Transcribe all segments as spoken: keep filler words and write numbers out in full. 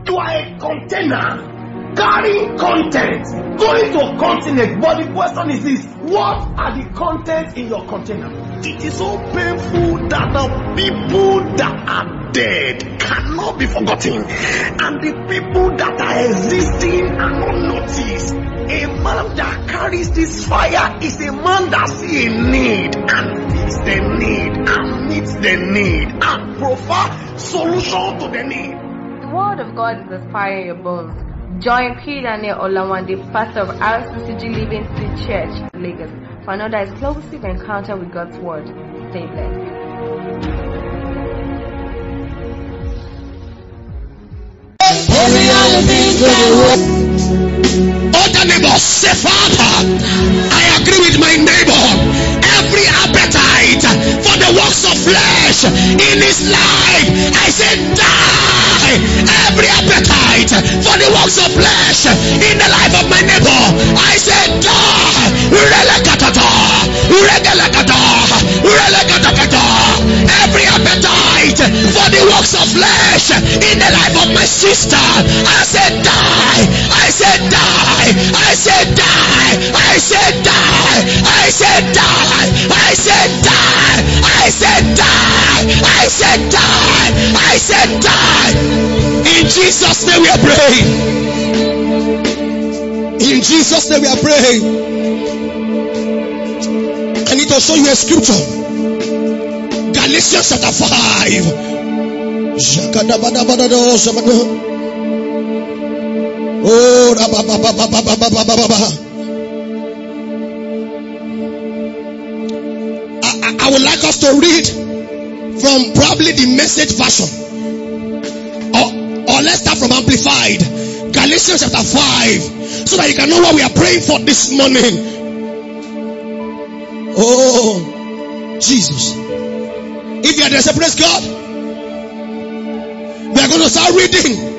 You are a container carrying content, going to a continent. But the question is this: what are the contents in your container? It is so painful that the people that are dead cannot be forgotten, and the people that are existing are not noticed. A man that carries this fire is a man that sees a need and meets the need and meets the need and provides solution to the need. The word of God is a fire in your bones. Join P. Daniel Olawande, pastor of R C C G Living Street Church, Lagos, for another exclusive encounter with God's word. Stay blessed. Other neighbor, say, Father, I agree with my neighbor. Every appetite for the works of flesh in his life, I say, die. Every appetite for the works of flesh in the life of my neighbor, I say, die. Every appetite for the works of flesh in the life of my sister, I say, die. I say, die. I say, die. I say, die. I say, die. I say, die. I say, die. I say, die. I say, die. In Jesus' name we are praying. In Jesus' name we are praying. I need to show you a scripture. Galatians chapter five. Oh, I, I, I would like us to read from probably the Message version, or, or let's start from Amplified. Galatians chapter five, so that you can know what we are praying for this morning. Oh, Jesus. If you are there, say, praise God. We are going to start reading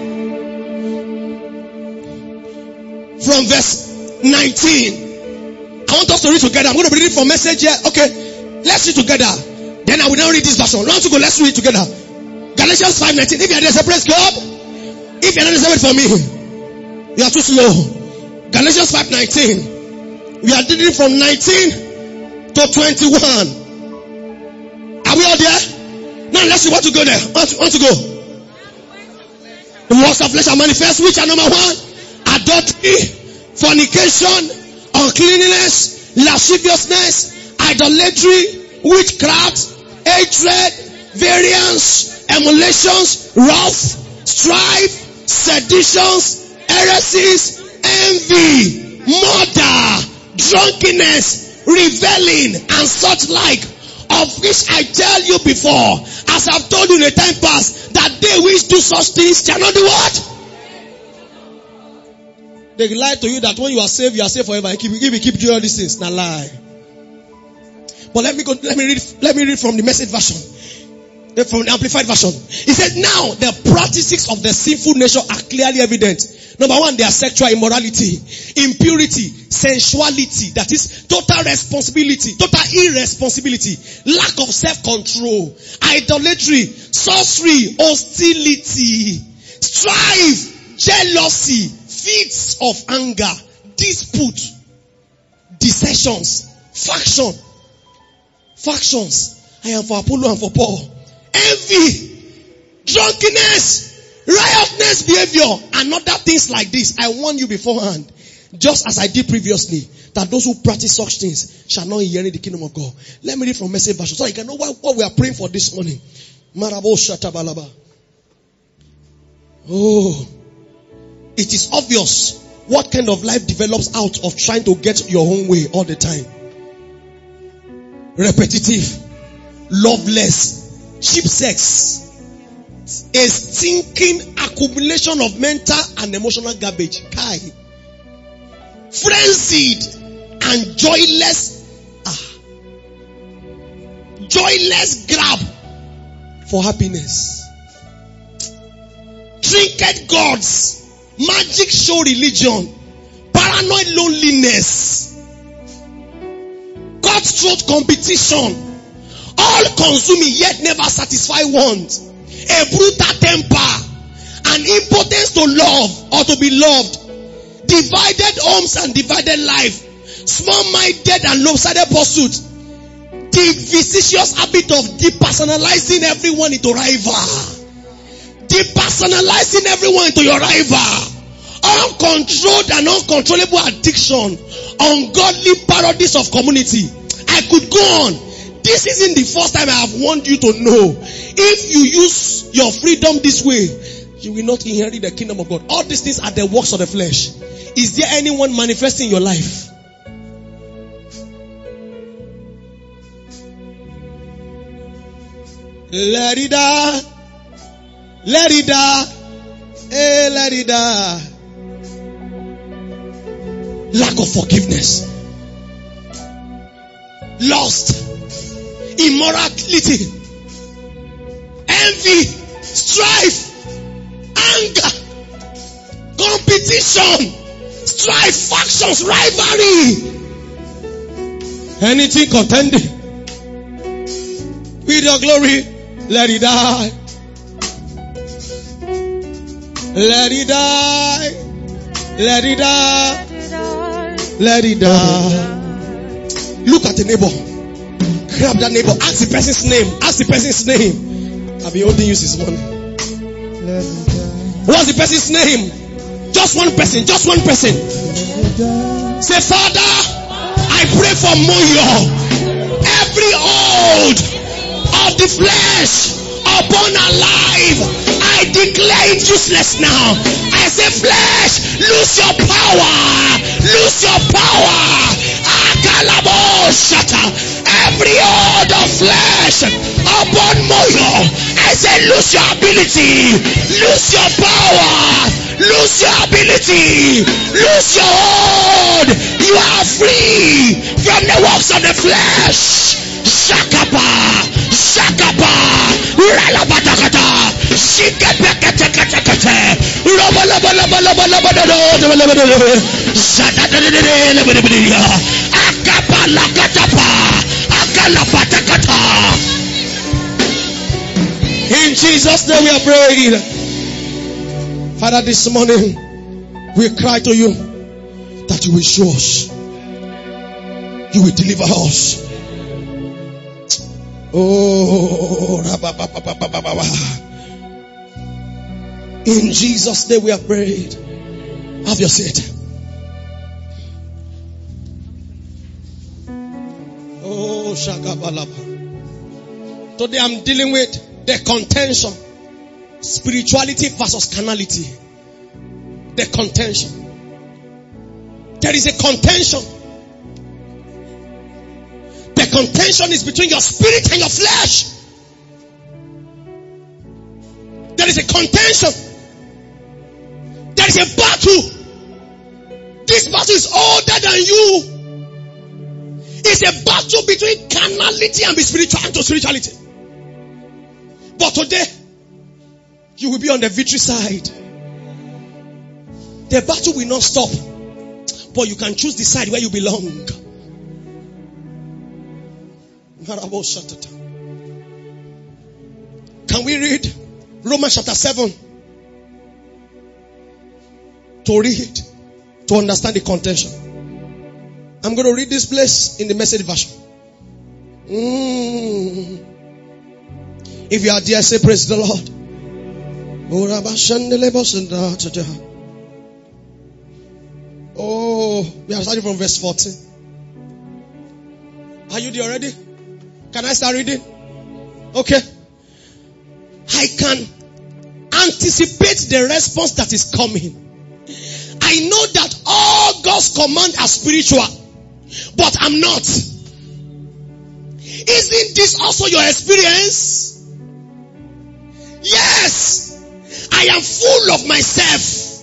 from verse nineteen. I want us to read together. I'm going to read it from Message here. Okay, let's read together. Then I will now read this version. Now to go, let's read together. Galatians five nineteen. If you are there, say, praise God. If you are there, say, wait for me. You are too slow. Galatians five nineteen. We are reading from nineteen to twenty-one. Are we all there? Now let's see what to go there. Want to, want to go? The works of flesh are manifest, which are number one: adultery, fornication, uncleanness, lasciviousness, idolatry, witchcraft, hatred, variance, emulations, wrath, strife, seditions, heresies, envy, murder, drunkenness, reveling, and such like, of which I tell you before, as I've told you in a time past, that they which do such things shall not do what? They lie to you that when you are saved, you are saved forever. If you keep, keep doing all these things, now lie. But let me go. Let me read. Let me read from the Message version, from the Amplified version. He said, "Now the practices of the sinful nature are clearly evident. Number one, they are sexual immorality, impurity, sensuality, that is total responsibility, total irresponsibility, lack of self-control, idolatry, sorcery, hostility, strife, jealousy, fits of anger, dispute, dissensions, faction, factions. I am for Apollo and for Paul. Envy, drunkenness, riotous behavior, and other things like this. I warn you beforehand, just as I did previously, that those who practice such things shall not inherit the kingdom of God." Let me read from Message version so you can know what, what we are praying for this morning. Marabo shatabalaba. Oh, it is obvious what kind of life develops out of trying to get your own way all the time. Repetitive, loveless, cheap sex, a stinking accumulation of mental and emotional garbage. Kai. Frenzied and joyless, ah, joyless grab for happiness. Trinket gods, magic show religion, paranoid loneliness, cutthroat competition, all consuming yet never satisfy want. A brutal temper an impotence to love or to be loved, divided homes and divided life, small-minded and lopsided pursuit, the vicious habit of depersonalizing everyone into rival. Depersonalizing everyone into your rival. Uncontrolled and uncontrollable addiction. Ungodly parodies of community. I could go on. This isn't the first time I have warned you to know. If you use your freedom this way, you will not inherit the kingdom of God. All these things are the works of the flesh. Is there anyone manifesting in your life? Let it die. Let it die. Hey, let it die. Lack of forgiveness. Lust. Immorality. Envy. Strife. Anger. Competition. Strife. Factions. Rivalry. Anything contending with your glory, let it die. Let it die. Let it die. Let it die. Look at the neighbor. Grab that neighbor. Ask the person's name. Ask the person's name. I've been holding you this morning. What's the person's name? Just one person. Just one person. Say, Father, I pray for Moyo. Every old of the flesh upon our life, I declare it useless now. I say, flesh, lose your power. Lose your power. Every old of flesh upon Moyo, I say, lose your ability. Lose your power. Lose your ability. Lose your hold. You are free from the works of the flesh. Shakapa. Shakapa. Ralabatakata. Shikapekatakata. Roba laba laba laba laba laba. Zadadadadadadadadadada. Akapa lakatapa. Akalapatakata. In Jesus' name we are praying. Father, this morning we cry to you that you will show us. You will deliver us. Oh, in Jesus' name we have prayed. Have your seat. Oh, Shakabalaba. Today I'm dealing with the contention. Spirituality versus carnality. The contention. There is a contention. The contention is between your spirit and your flesh. There is a contention. There is a battle. This battle is older than you. It's a battle between carnality and spiritual and spirituality. But today, you will be on the victory side. The battle will not stop, but you can choose the side where you belong. Can we read Romans chapter seven? To read, to understand the contention. I'm going to read this place in the Message version. Mm. If you are there, say praise the Lord. Oh, we are starting from verse fourteen. Are you there already? Can I start reading? Okay. I can anticipate the response that is coming. I know that all God's commands are spiritual, but I'm not. Isn't this also your experience? Yes. I am full of myself.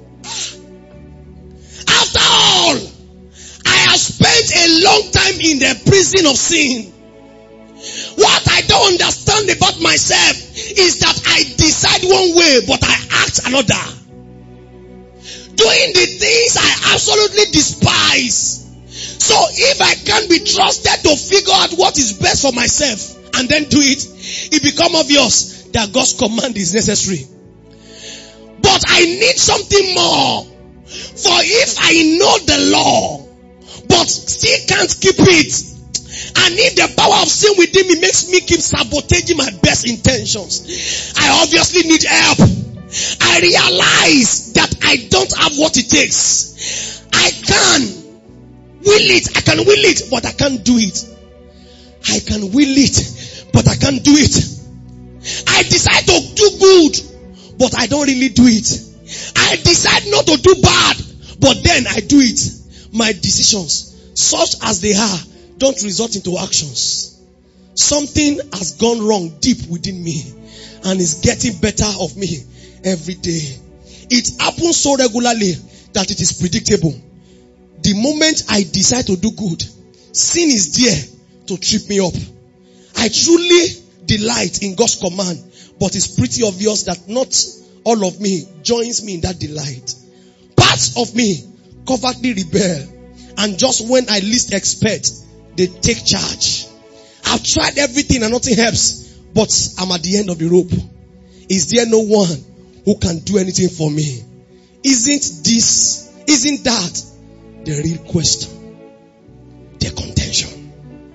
After all, I have spent a long time in the prison of sin. What I don't understand about myself is that I decide one way, but I act another. Doing the things I absolutely despise. So if I can't be trusted to figure out what is best for myself and then do it, it becomes obvious that God's command is necessary. But I need something more. For if I know the law, but still can't keep it, and if the power of sin within me makes me keep sabotaging my best intentions, I obviously need help. I realize that I don't have what it takes. I can will it, I can will it, but I can't do it. I can will it, but I can't do it. I decide to do good, but I don't really do it. I decide not to do bad, but then I do it. My decisions, such as they are, don't result into actions. Something has gone wrong deep within me and is getting better of me every day. It happens so regularly that it is predictable. The moment I decide to do good, sin is there to trip me up. I truly delight in God's command, but it's pretty obvious that not all of me joins me in that delight. Parts of me covertly rebel, and just when I least expect, they take charge. I've tried everything and nothing helps, but I'm at the end of the rope. Is there no one who can do anything for me? Isn't this, isn't that the real question? The contention.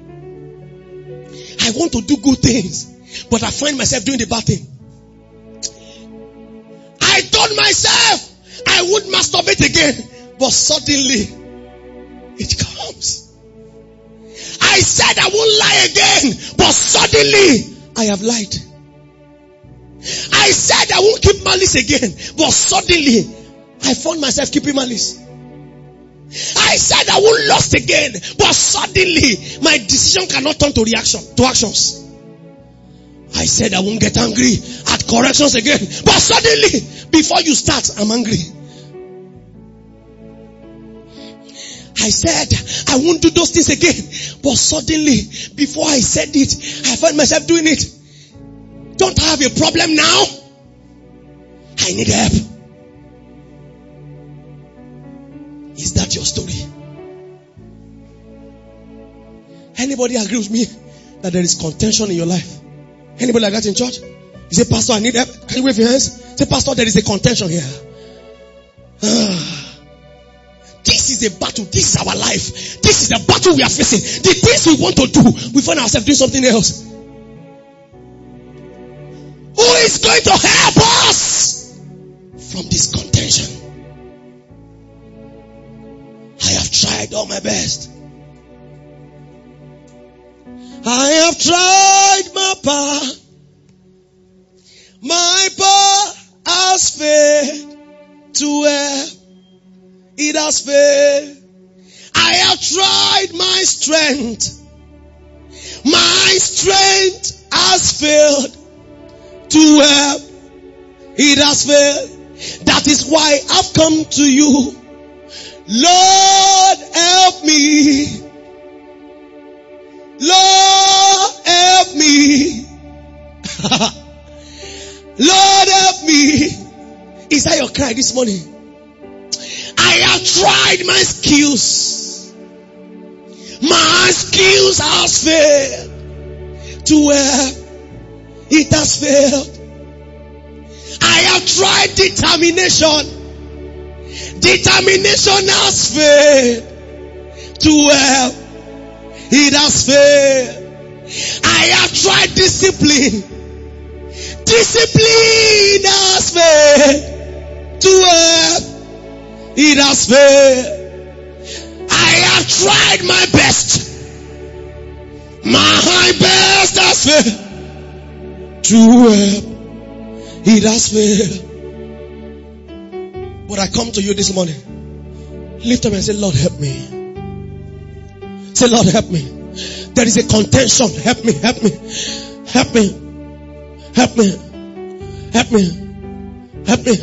I want to do good things, but I find myself doing the bad thing. I told myself I would masturbate again, but suddenly it comes. I said I won't lie again, but suddenly I have lied. I said I won't keep malice again, but suddenly I found myself keeping malice. I said I won't lust again, but suddenly my decision cannot turn to reaction, to actions. I said I won't get angry at corrections again, but suddenly, before you start, I'm angry. I said I won't do those things again, but suddenly, before I said it, I find myself doing it. Don't I have a problem now? I need help. Is that your story? Anybody agree with me that there is contention in your life? Anybody like that in church? You say, Pastor, I need help. Can you wave your hands? Say, Pastor, there is a contention here. Ah. This is a battle. This is our life. This is the battle we are facing. The things we want to do, we find ourselves doing something else. Who is going to help us from this contention? I have tried all my best. I have tried my power. My power has failed to help. It has failed. I have tried my strength. My strength has failed to help. It has failed. That is why I've come to you. Lord, help me. Lord, help me. Lord, help me. Is that your cry this morning? I have tried my skills. My skills has failed to help. It has failed. I have tried determination. Determination has failed to help. It has failed. I have tried discipline. Discipline has failed to help. It has failed. I have tried my best. My best has failed to help. It has failed. But I come to you this morning. Lift up and say, Lord, help me. Say, Lord, help me. There is a contention. Help me, help me, help me, help me, help me, help me.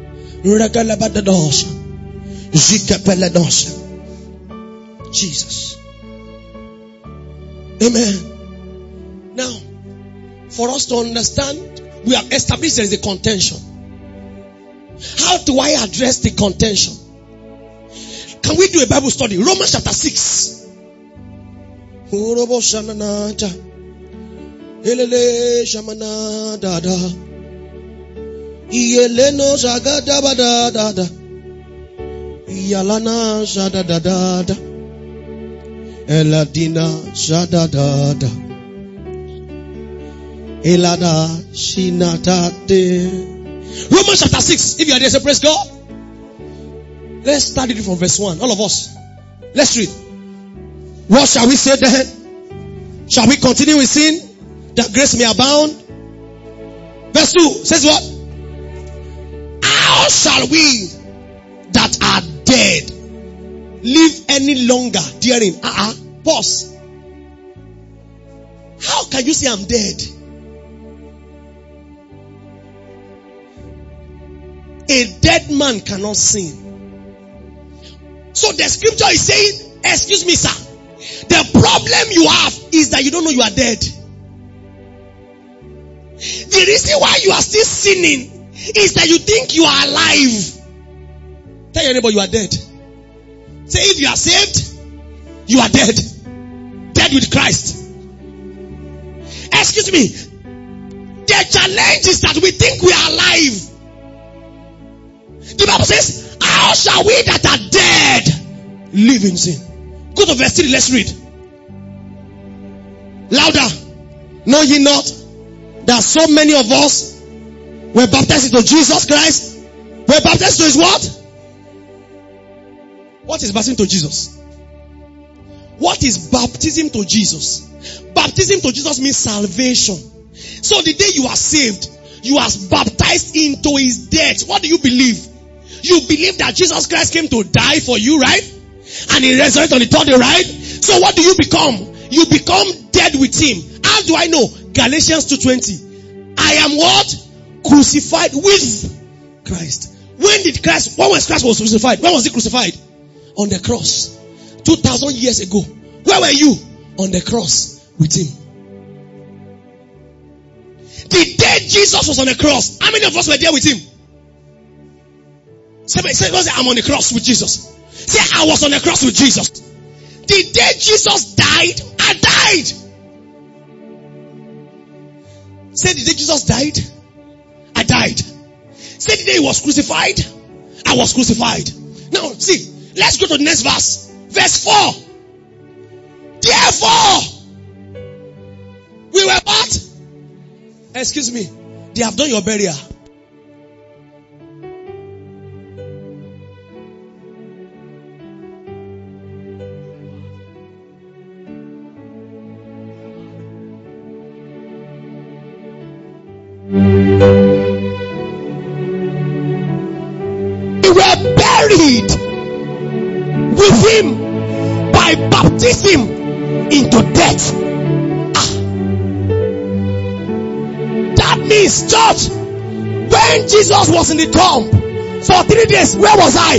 Jesus. Amen. Now, for us to understand, we have established there is a contention. How do I address the contention? Can we do a Bible study? Romans chapter six. Iyeleno shagada bada da da. Iyalana shada da da da. Eladina shada da da. Elada shinata de. Romans chapter six. If you are there, say praise God. Let's start it from verse one. All of us. Let's read. What shall we say then? Shall we continue with sin, that grace may abound? Verse two says what? How shall we that are dead live any longer therein? Uh-uh. Pause. How can you say I'm dead? A dead man cannot sin. So the scripture is saying, excuse me, sir, the problem you have is that you don't know you are dead. The reason why you are still sinning is that you think you are alive. Tell your neighbor you are dead. Say if you are saved, you are dead. Dead with Christ. Excuse me. The challenge is that we think we are alive. The Bible says, how shall we that are dead live in sin? Go to verse three, let's read. Louder. Know ye not that so many of us were baptized into Jesus Christ? Were baptized to his what? What is baptism to Jesus? What is baptism to Jesus? Baptism to Jesus means salvation. So the day you are saved, you are baptized into his death. What do you believe? You believe that Jesus Christ came to die for you, right? And he resurrected on the third day, right? So what do you become? You become dead with him. How do I know? Galatians two twenty. I am what? Crucified with Christ. When did Christ, when was Christ was crucified? When was he crucified? On the cross. Two thousand years ago. Where were you? On the cross with him. The day Jesus was on the cross, how many of us were there with him? Say, say, say I'm on the cross with Jesus. Say, I was on the cross with Jesus. The day Jesus died, I died. Say, the day Jesus died, I died. Say, the day he was crucified, I was crucified. Now, see, let's go to the next verse. Verse four. Therefore, we were what? Excuse me. They have done your burial. We were buried with him by baptism into death. Ah. That means, church, when Jesus was in the tomb for three days, where was I?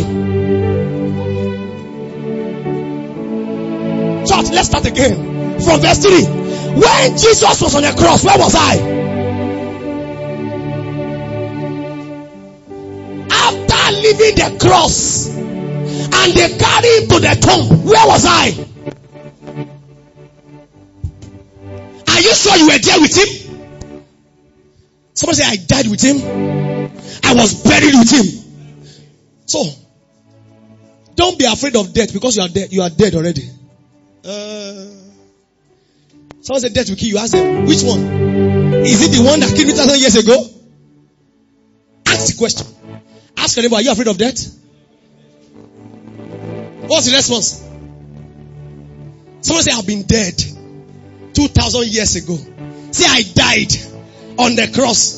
Church, let's start again from verse three. When Jesus was on the cross, where was I? After leaving the cross and they carried him to the tomb, where was I? Are you sure you were there with him? Somebody say, I died with him. I was buried with him. So, don't be afraid of death because you are dead. You are dead already. Uh, someone said death will kill you. Ask them, which one? Is it the one that killed me thousand years ago? Ask the question. Ask your neighbor, are you afraid of death? What's the response? Someone say, I've been dead two thousand years ago. Say, I died on the cross.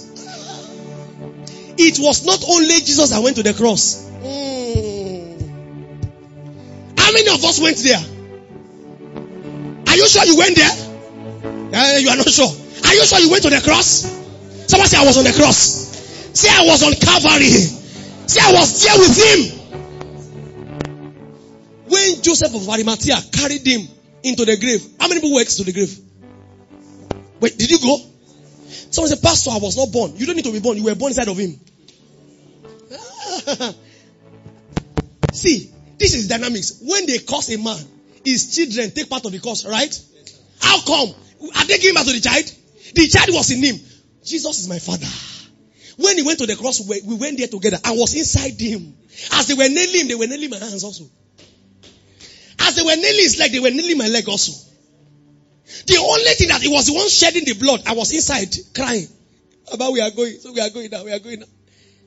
It was not only Jesus that went to the cross. Mm. How many of us went there? Are you sure you went there? Uh, you are not sure. Are you sure you went to the cross? Someone say, I was on the cross. Say, I was on Calvary. Say, I was there with him. When Joseph of Arimathea carried him into the grave, how many people went to the grave? Wait, did you go? Someone said, Pastor, I was not born. You don't need to be born. You were born inside of him. See, this is dynamics. When they curse a man, his children take part of the curse, right? How come? Are they giving back to the child? The child was in him. Jesus is my father. when he went to the cross, we we went there together. I was inside him. As they were nailing him, they were nailing my hands also. As they were nailing his leg, they were nailing my leg also. The only thing that he was the one shedding the blood, I was inside crying. About we are going, so we are going now, we are going now.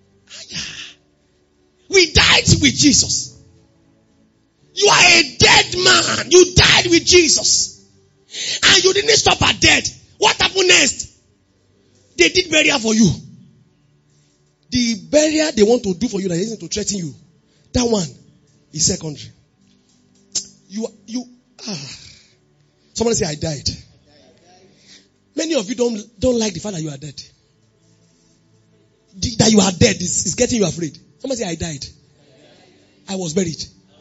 We died with Jesus. You are a dead man. You died with Jesus. And you didn't stop at death. What happened next? They did burial for you. The burial they want to do for you, that isn't to threaten you. That one is secondary. You, you, ah. Somebody say, I died. Many of you don't, don't like the fact that you are dead. The, that you are dead is, is getting you afraid. Somebody say, I died. I was buried.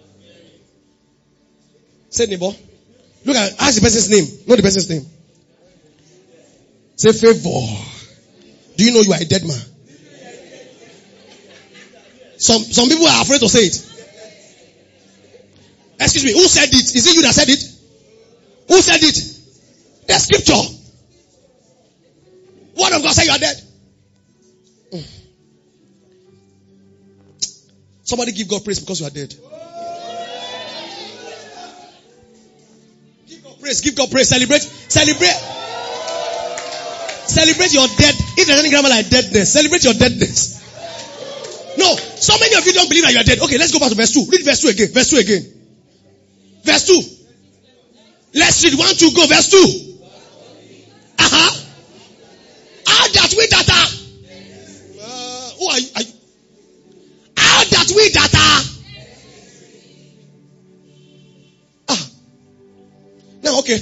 Say, neighbor. Look at, ask the person's name. Not the person's name. Say, favor. Do you know you are a dead man? Some, some people are afraid to say it. Excuse me, who said it? Is it you that said it? Who said it? The scripture. Word of God said you are dead. Mm. Somebody give God praise because you are dead. Give God praise, give God praise, celebrate, celebrate. Celebrate your dead. If there's any grammar like deadness, celebrate your deadness. No, so many of you don't believe that you are dead. Okay, let's go back to verse two. Read verse two again. Verse two again. Verse two. Let's read one, two, go. Verse two. Uh-huh. How that we that are. Uh, who are you? Are you? How that we that are. Ah. Now, okay.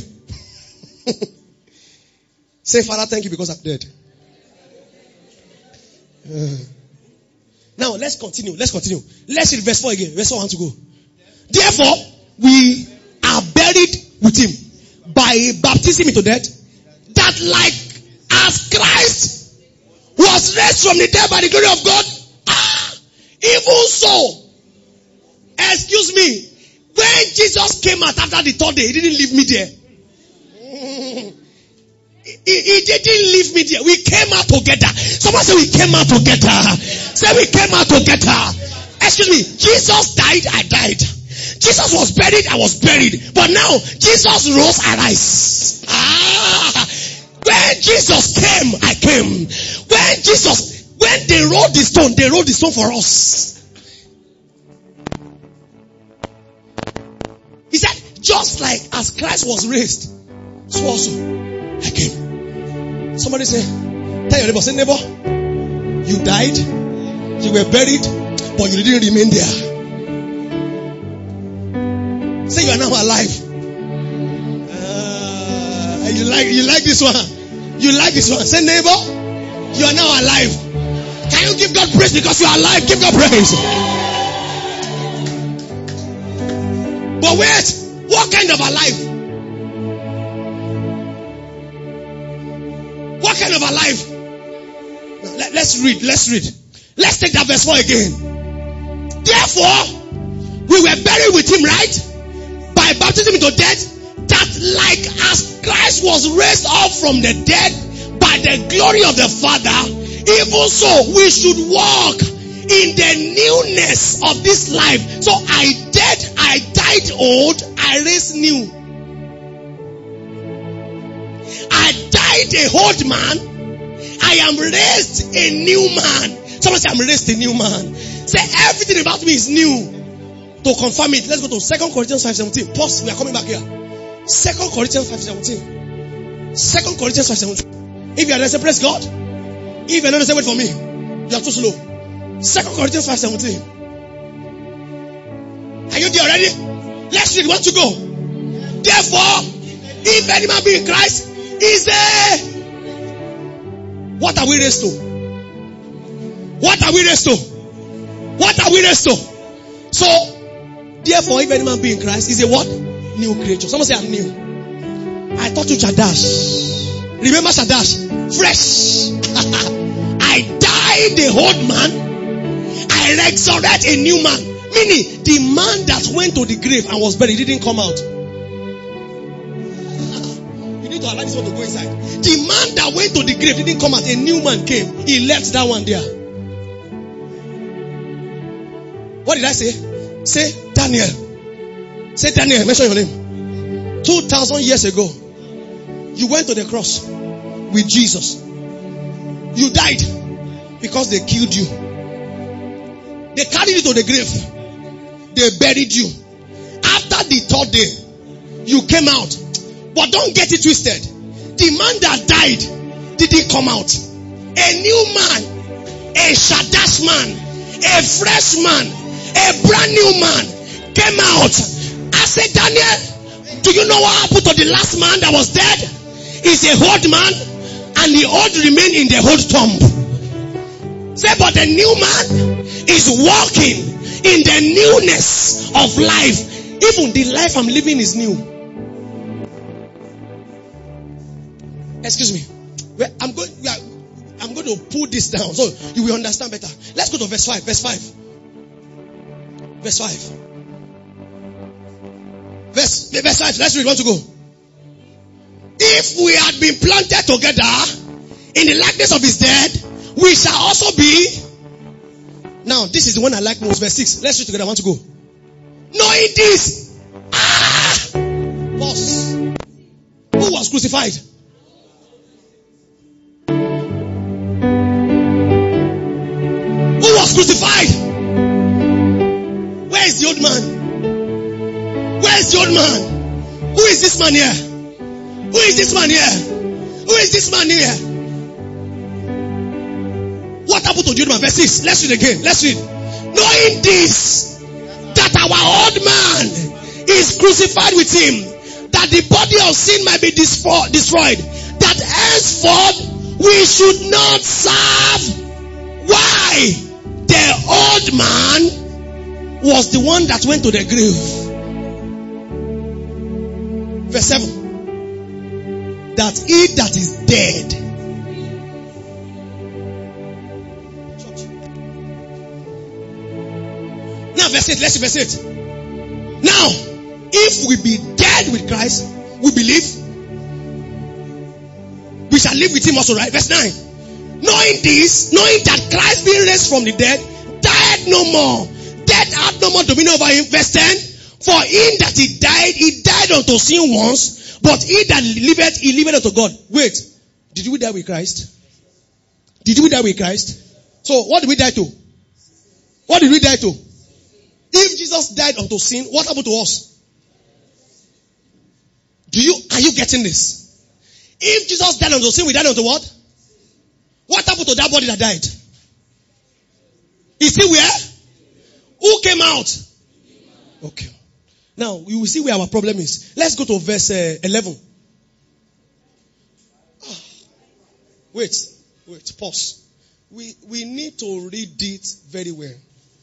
Say, Father, thank you because I'm dead. Uh. Now, let's continue. Let's continue. Let's read verse four again. Verse four, I want to go. Therefore, we are buried with him by baptism into death, that like as Christ was raised from the dead by the glory of God, ah, even so, excuse me, when Jesus came out after the third day, he didn't leave me there. He, he didn't leave me there. We came out together. Someone say we came out together. Say we came out together. Excuse me, Jesus died, I died. Jesus was buried, I was buried. But now, Jesus rose, I rise. Ah, when Jesus came, I came. When Jesus, when they rolled the stone, they rolled the stone for us. He said, just like as Christ was raised, so also I came. Somebody say, tell your neighbor, say neighbor, you died, you were buried, but you didn't remain there. Say you are now alive. Uh, you like you like this one. You like this one. Say neighbor, you are now alive. Can you give God praise because you are alive? Give God praise. But wait, what kind of alive? What kind of alive? Now, let, let's read. Let's read. Let's take that verse four again. Therefore, we were buried with him, right? By baptism into death, that like as Christ was raised up from the dead by the glory of the Father, even so we should walk in the newness of this life. So I dead, I died old, I raised new. I died a old man, I am raised a new man. Someone say I'm raised a new man. Say everything about me is new. To confirm it, let's go to Second Corinthians five seventeen. Pause, we are coming back here. Second Corinthians five seventeen. Second Corinthians five seventeen. If you are there, say praise God. If you are not there, say wait for me. You are too slow. Second Corinthians five seventeen. Are you there already? Let's read. Want to go? Therefore, if any man be in Christ, is a... What are we raised to? What are we raised to? What are we raised to? So, therefore, if any man be in Christ, is a what? New creature. Someone say, I'm new. I taught you Shadash. Remember Shadash? Fresh. I died a old man. I resurrect a new man. Meaning, the man that went to the grave and was buried didn't come out. You need to allow After this one to go inside. The man that went to the grave didn't come out. A new man came. He left that one there. What did I say? Say Daniel. Say Daniel. Mention your name. Two thousand years ago, you went to the cross with Jesus. You died because they killed you. They carried you to the grave. They buried you. After the third day, you came out. But don't get it twisted. The man that died didn't come out. A new man, a Shadash man, a fresh man, a brand new man came out. I said, Daniel, do you know what happened to the last man that was dead? He's a old man, and the old remain in the old tomb. Say, but the new man is walking in the newness of life. Even the life I'm living is new. Excuse me. I'm going, I'm going to pull this down so you will understand better. Let's go to verse five. Verse five. Verse five. Verse, verse five. Let's read. Want to go? If we had been planted together in the likeness of his death, we shall also be. Now, this is the one I like most. Verse six. Let's read together. I want to go. Knowing this. Ah! Boss. Who was crucified? Who was crucified? Where is the old man? Where is the old man? Who is this man here? Who is this man here? Who is this man here? What happened to the old man? Verse six. Let's read again. Let's read. Knowing this, that our old man is crucified with him, that the body of sin might be destroyed, that henceforth we should not serve. Why? The old man was the one that went to the grave. Verse seven. That he that is dead. Now verse eight. Let's see verse eight. Now, if we be dead with Christ, we believe, we shall live with him also, right? Verse nine. Knowing this, knowing that Christ being raised from the dead, died no more. Death had no more dominion over him. Verse ten. For in that he died, he died unto sin once, but he that liveth, he liveth unto God. Wait. Did we die with Christ? Did we die with Christ? So what did we die to? What did we die to? If Jesus died unto sin, what happened to us? Do you, are you getting this? If Jesus died unto sin, we died unto what? What happened to that body that died? Is he where? Who came out? Okay. Now, you will see where our problem is. Let's go to verse uh, eleven. Ah. Wait. Wait. Pause. We, we need to read it very well.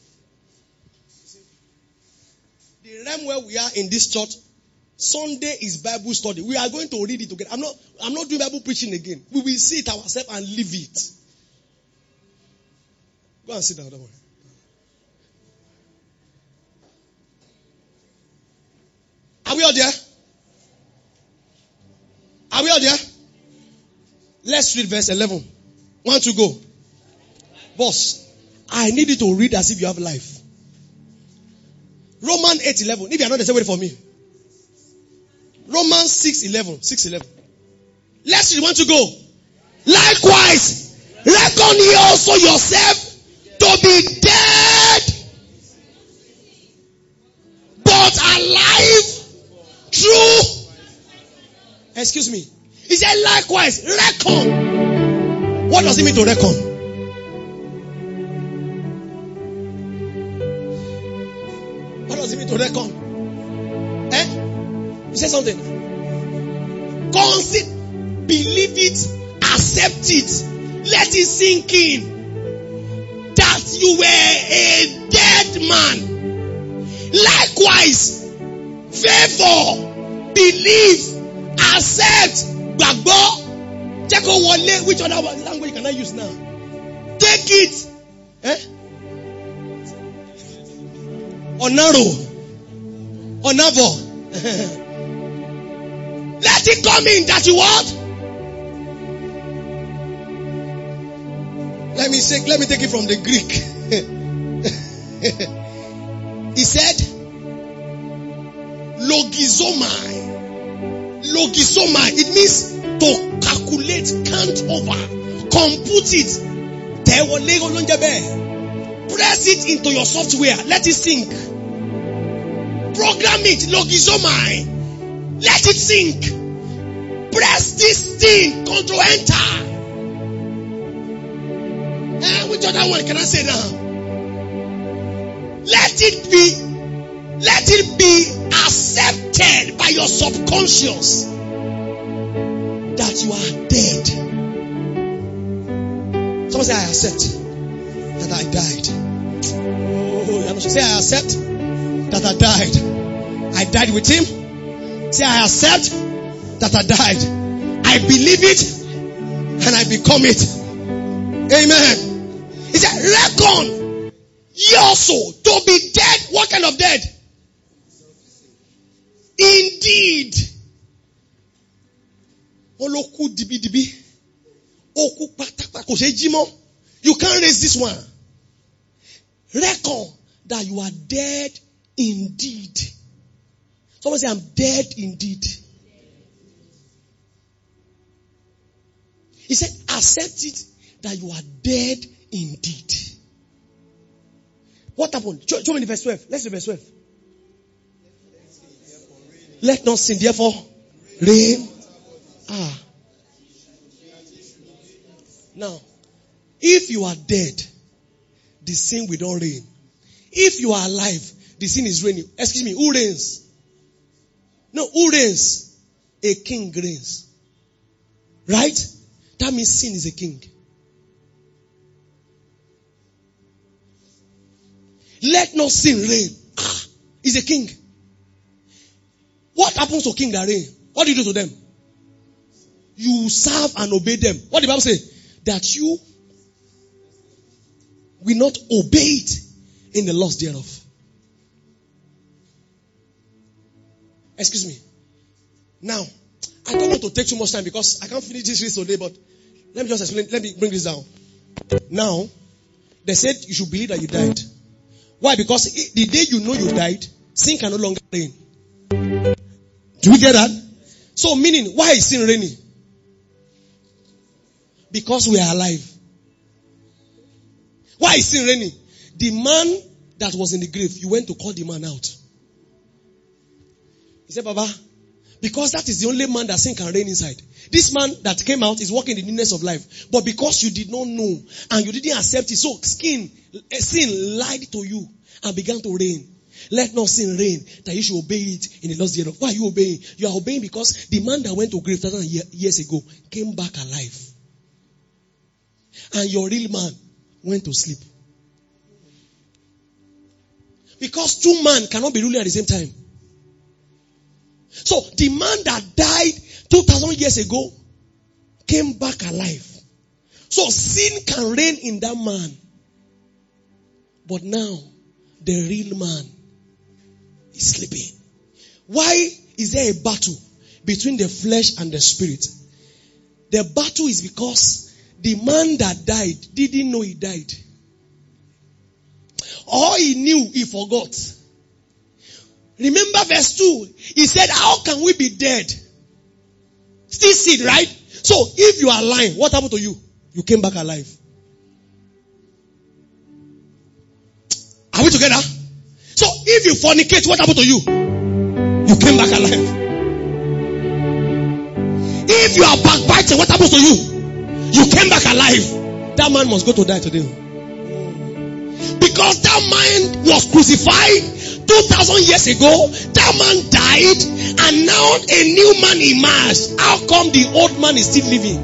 The realm where we are in this church, Sunday is Bible study. We are going to read it together. I'm not, I'm not doing Bible preaching again. We will see it ourselves and live it. Go and sit down. Don't worry. Are we all there? Are we all there? Let's read verse eleven. One to go. Boss, I need you to read as if you have life. Romans eight eleven. If you are not there, say wait for me. Romans six eleven. six eleven. Let's read. Want to go? Likewise, reckon ye also yourself to be dead, but alive through. Excuse me. He said, likewise, reckon. What does it mean to reckon? What does it mean to reckon? Eh? You said something. Consider, believe it, accept it, let it sink in. That you were a dead man. Likewise, favor, believe, accept, gbàgbọ́. Check out what which other language can I use now? Take it. Eh? Onaro. Onavo. Let Let it come in that you what? Let me say, let me take it from the Greek. He said, logizomai. Logizomai. It means to calculate, count over, compute it. Press it into your software. Let it sink. Program it. Logizomai. Let it sink. Press this thing. Control enter. Eh, which other one can I say now? Let it be, let it be accepted by your subconscious that you are dead. Someone say, I accept that I died. Oh, you know, say, I accept that I died. I died with him. Say, I accept that I died. I believe it and I become it. Amen. He said, reckon ye also to be dead. What kind of dead? Indeed. You can't raise this one. Reckon that you are dead indeed. Someone say, I'm dead indeed. He said, accept it that you are dead indeed. What happened? Show, show me the verse twelve. Let's see verse twelve. Let not sin therefore reign. Ah. Now, if you are dead, the sin will not reign. If you are alive, the sin is reigning. Excuse me, who reigns? No, who reigns? A king reigns. Right? That means sin is a king. Let not sin reign. Ah, he's a king. What happens to king that reign? What do you do to them? You serve and obey them. What did the Bible say? That you will not obey it in the loss thereof. Excuse me. Now, I don't want to take too much time because I can't finish this list today, but let me just explain. Let me bring this down. Now, they said you should believe that you died. Why? Because the day you know you died, sin can no longer reign. Do we get that? So meaning, why is sin reigning? Because we are alive. Why is sin reigning? The man that was in the grave, you went to call the man out. He said, Baba, because that is the only man that sin can reign inside. This man that came out is walking in the newness of life. But because you did not know and you didn't accept it, so skin, sin lied to you and began to reign. Let not sin reign, that you should obey it in the lost thereof. Why are you obeying? You are obeying because the man that went to grave thousand years ago came back alive. And your real man went to sleep. Because two men cannot be ruling at the same time. So the man that died two thousand years ago came back alive. So sin can reign in that man. But now, the real man is sleeping. Why is there a battle between the flesh and the spirit? The battle is because the man that died didn't know he died. Or he knew, he forgot. Remember verse two. He said, how can we be dead? Still seed, right? So if you are lying, what happened to you? You came back alive. Are we together? So if you fornicate, what happened to you? You came back alive. If you are backbiting, what happens to you? You came back alive. That man must go to die today. Because that man was crucified two thousand years ago. That man died and now a new man emerged. How come the old man is still living?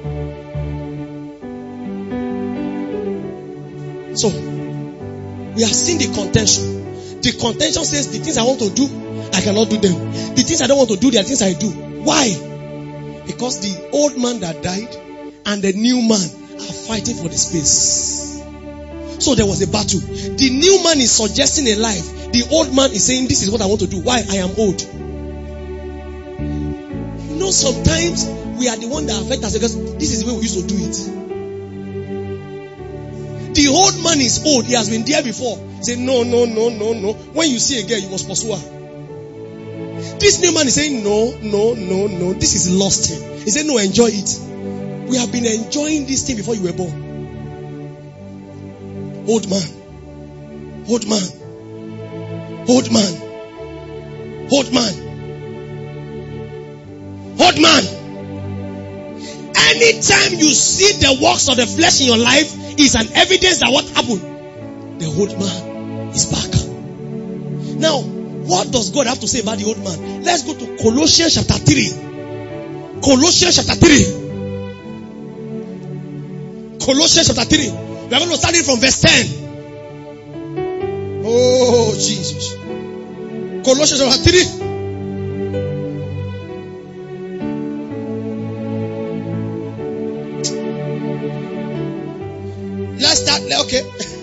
So, we have seen the contention. The contention says the things I want to do, I cannot do them. The things I don't want to do, they are things I do. Why? Because the old man that died and the new man are fighting for the space. So there was a battle. The new man is suggesting a life. The old man is saying, this is what I want to do. Why? I am old. know, sometimes we are the one that affect us because this is the way we used to do it. The old man is old. He has been there before. Say, no, no, no, no, no. When you see a girl, you must pursue her. This new man is saying, no, no, no, no. This is lost thing. He said, no, enjoy it. We have been enjoying this thing before you were born. Old man. Old man. Old man. Old man. Old man. Anytime you see the works of the flesh in your life, is an evidence that what happened. The old man is back. Now, what does God have to say about the old man? Let's go to Colossians chapter three. Colossians chapter three. Colossians chapter three. We are going to start it from verse ten. Oh, Jesus. Colossians chapter three. Let's start. Okay.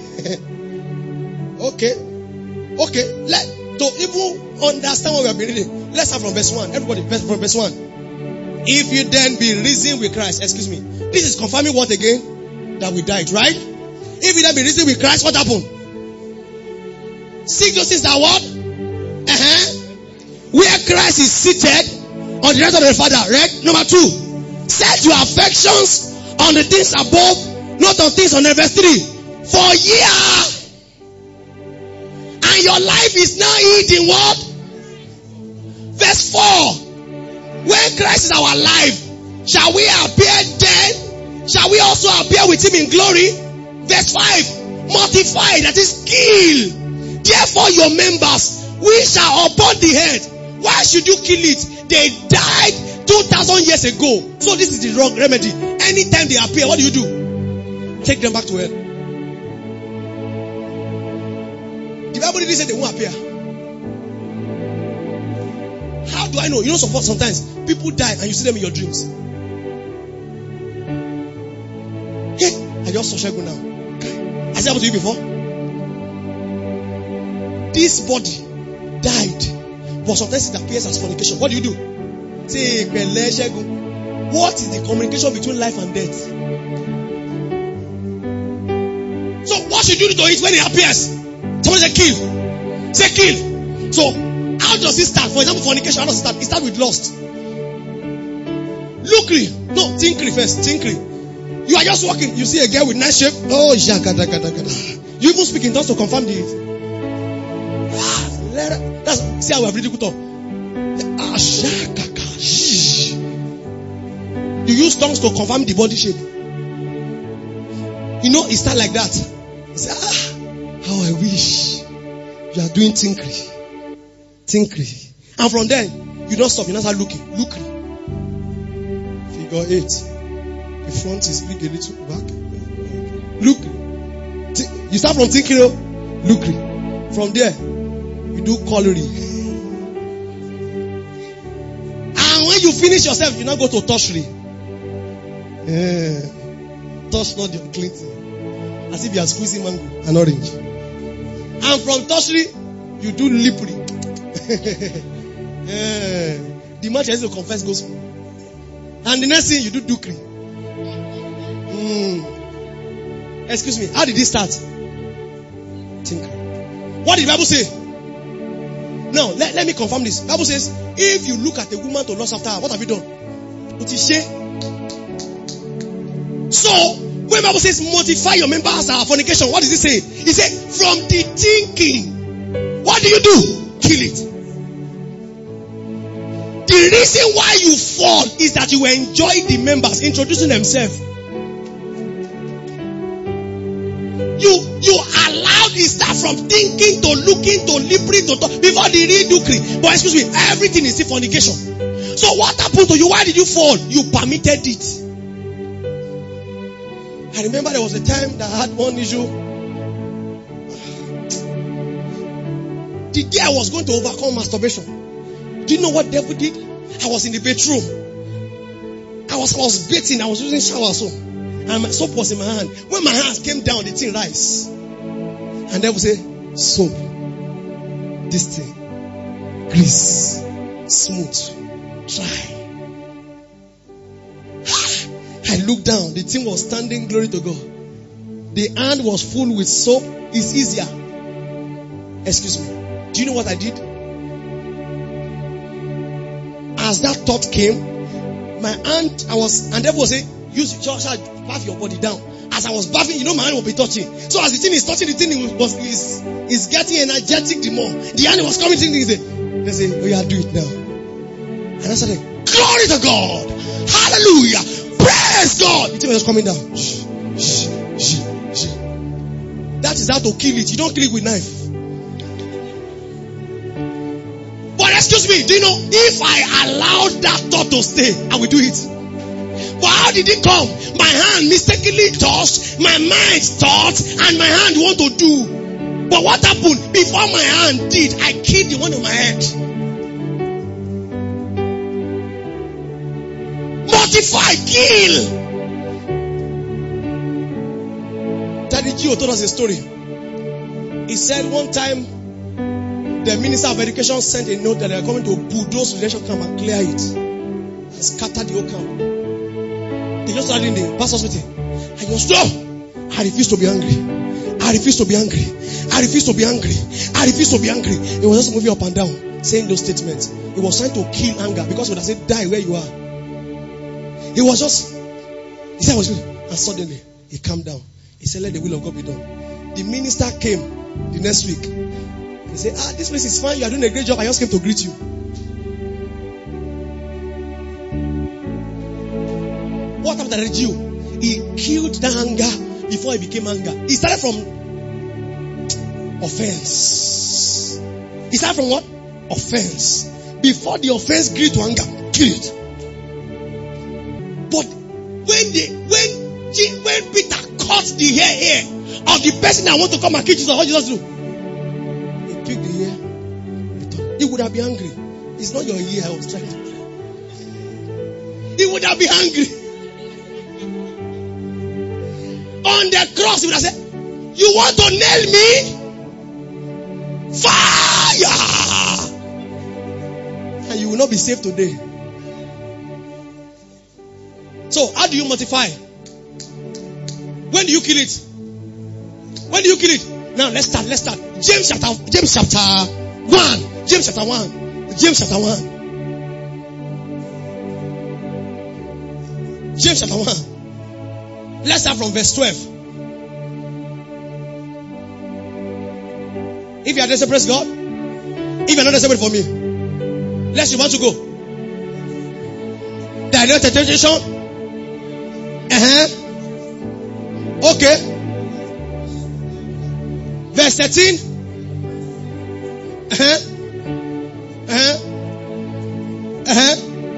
okay. Okay. Let to even understand what we have been reading. Let's start from verse one. Everybody, from verse one. If you then be risen with Christ, excuse me. This is confirming what again? That we died, right? If you then be risen with Christ, what happened? Seek those things that what? Uh-huh. Where Christ is seated on the right of the Father, right? Number two. Set your affections on the things above, not on things on the verse three. For ye are, and your life is now hid in what? Verse four. When Christ is our life, shall we appear then? Shall we also appear with him in glory? Verse five. Mortify, that is kill. Therefore your members, we shall upon the head. Why should you kill it? They died two thousand years ago. So this is the wrong remedy. Anytime they appear, what do you do? Take them back to hell. The Bible didn't say they won't appear. How do I know? You know, suppose sometimes people die and you see them in your dreams. Hey, I just saw Shegun now. Has it happened to you before? This body died, but sometimes it appears as fornication. What do you do? Say, what is the communication between life and death? So what should you do to it when it appears? Somebody say kill. Say kill. So how does it start? For example, fornication, how does it start? It starts with lust. Lookery. No, thinkry first. Thinkry. You are just walking. You see a girl with nice shape. Oh, gada, gada, gada. You even speak in tongues to confirm the. Ah, that's see how we have really good talk. You use tongues to confirm the body shape. You know, it starts like that. You say, ah, how I wish you are doing thinkry. Thinkry. And from then, you don't stop. You now start looking. Looking. Figure eight. The front is big, a little back. Look. You start from thinking, look. From there, you do coloring. And when you finish yourself, you now go to tertiary. Yeah. Touch not your clinton. As if you are squeezing mango and orange. And from tertiary, you do lippery. Yeah. The man has to confess gospel. And the next thing, you do dukri. Mm. Excuse me, how did this start? Think. What did the Bible say? Now, let, let me confirm this. The Bible says, if you look at a woman to lust after her, what have you done? What is she? So, when the Bible says, mortify your members as fornication, what does it say? It said, from the thinking, what do you do? Kill it. The reason why you fall is that you enjoy the members introducing themselves. You you allowed it start from thinking to looking to lipping to talk before the real dukri. But excuse me, everything is fornication. So what happened to you? Why did you fall? You permitted it. I remember there was a time that I had one issue. The day I was going to overcome masturbation. Do you know what the devil did? I was in the bedroom. I was I was bathing. I was using shower soap. And my soap was in my hand. When my hands came down, the thing rise. And the devil say, soap. This thing. Grease. Smooth. Dry. I looked down. The thing was standing, glory to God. The hand was full with soap. It's easier. Excuse me. Do you know what I did? As that thought came, my hand, I was, and devil was saying, use just bath your body down. As I was bathing, you know, my hand will be touching. So as the thing is touching, the thing was is, is getting energetic the more. The hand was coming to me. They say, oh yeah, do it now. And I said, glory to God. Hallelujah. Praise God. The thing was coming down. Shh, shh, shh, shh. That is how to kill it. You don't kill it with knife. But excuse me, do you know, if I allowed that thought to stay, I will do it. But how did it come? My hand mistakenly touched, my mind thought, and my hand want to do. But what happened? Before my hand did, I killed the one on my head. Mortify, kill. Daddy Gio told us a story. He said one time, the Minister of Education sent a note that they are coming to bulldoze residential camp and clear it and scatter the whole camp. They just started in the pastor's meeting. I just stop. I refuse to be angry. I refuse to be angry. I refuse to be angry. I refuse to be angry. He was just moving up and down, saying those statements. He was trying to kill anger because he would have said, die where you are. He was just, he said, I was, and suddenly he calmed down. He said, let the will of God be done. The minister came the next week. He said, ah, this place is fine. You are doing a great job. I just came to greet you. What happened to you? He killed the anger before it became anger. He started from offense. He started from what? Offense. Before the offense grew to anger, kill it. But when they, when, when Peter cut the hair here of the person that want to come and kill Jesus, what did Jesus do? He picked the hair. He would have been angry. It's not your ear I was trying to. He would have been angry. On the cross, he would have said, you want to nail me? Fire! And you will not be saved today. So, how do you mortify? When do you kill it? When do you kill it? Now, let's start, let's start. James chapter, James chapter one. James chapter one. James chapter one. James chapter one. Let's start from verse twelve. If you are desperate, praise God. If you are not desperate for me, let's you want to go. Direct temptation. Uh-huh. Okay. Verse thirteen. Uh-huh. Uh-huh. Uh-huh.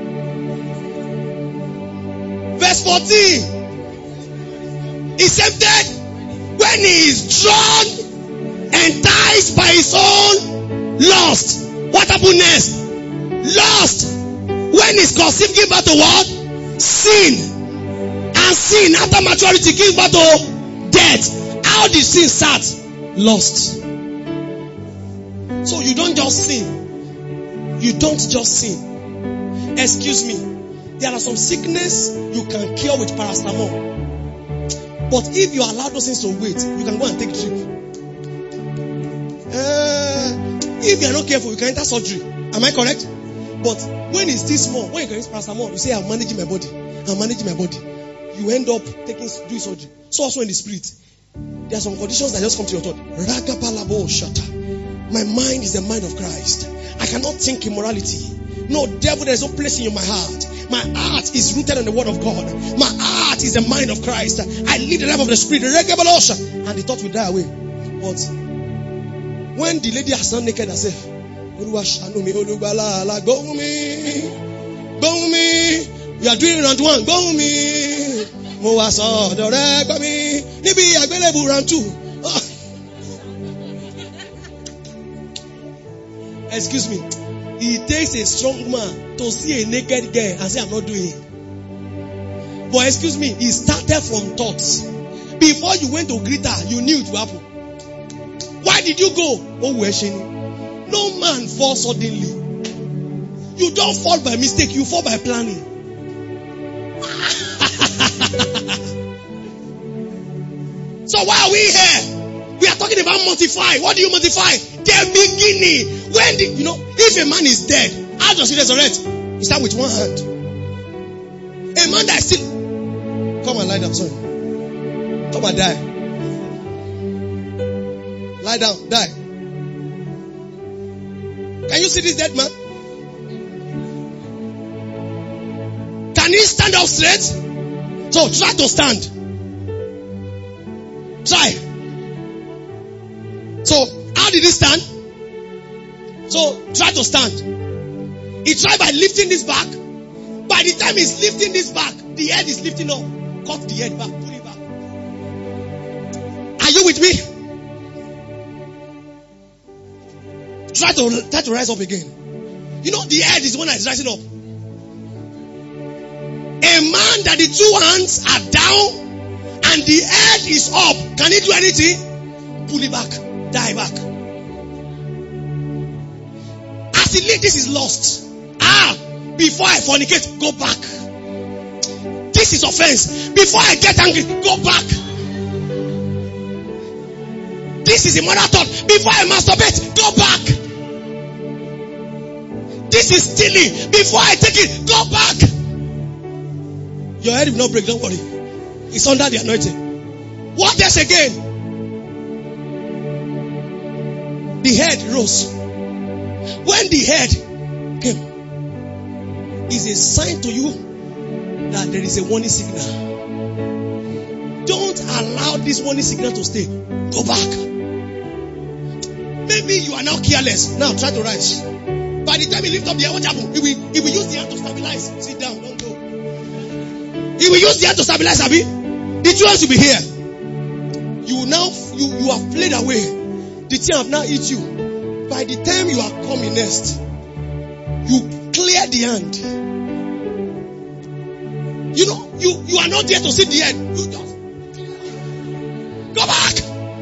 Verse fourteen. He said that when he is drawn, enticed by his own lust. What happened next? Lust. When he's conceived, give birth to what? Sin. And sin, after maturity, give birth to death. How did sin start? Lust. So you don't just sin. You don't just sin. Excuse me. There are some sickness you can cure with paracetamol. But if you allow those things to wait, you can go and take drip. Uh, if you are not careful, you can enter surgery. Am I correct? But when it's this small, when you can use paracetamol, you say, I'm managing my body. I'm managing my body. You end up taking doing surgery. So also in the spirit, there are some conditions that just come to your thought. Ragapalabo shata. My mind is the mind of Christ. I cannot think immorality. No, devil, there is no place in my heart. My heart is rooted in the word of God. My heart is the mind of Christ. I live the life of the spirit. And the thought will die away. But when the lady has not naked herself, go me, go me. We are doing round one. Go me. Go me. Maybe I go round two. Excuse me. It takes a strong man to see a naked girl and say, I'm not doing it. But excuse me, it started from thoughts. Before you went to greet her, you knew it would happen. Why did you go? Oh, no man falls suddenly. You don't fall by mistake, you fall by planning. But why are we here? We are talking about multiply. What do you multiply? The beginning. When the, you know, if a man is dead, how does he resurrect? He start with one hand. A man that is still, come and lie down, sorry. Come and die. Lie down, die. Can you see this dead man? Can he stand up straight? So try to stand. Try. So how did he stand? So try to stand. He tried by lifting this back. By the time he's lifting this back, the head is lifting up. Cut the head back, pull it back. Are you with me? Try to try to rise up again. You know the head is the one that is rising up. A man that the two hands are down and the head is up, can he do anything? Pull it back, die back. As he lives, this is lost. Ah, before I fornicate, go back. This is offense. Before I get angry, go back. This is a mother thought. Before I masturbate, go back. This is stealing. Before I take it, go back. Your head will not break, don't worry. It's under the anointing. What else again? The head rose. When the head came, is a sign to you that there is a warning signal. Don't allow this warning signal to stay. Go back. Maybe you are now careless. Now try to rise. By the time you lift up the hand, what happened? He will, he will use the hand to stabilize. Sit down, don't go. He will use the hand to stabilize, Abi. The two hands will be here. You will now, you, you have played away. The thing have now eat you. By the time you are coming next, you clear the hand. You know, you, you are not there to see the end. You just go back.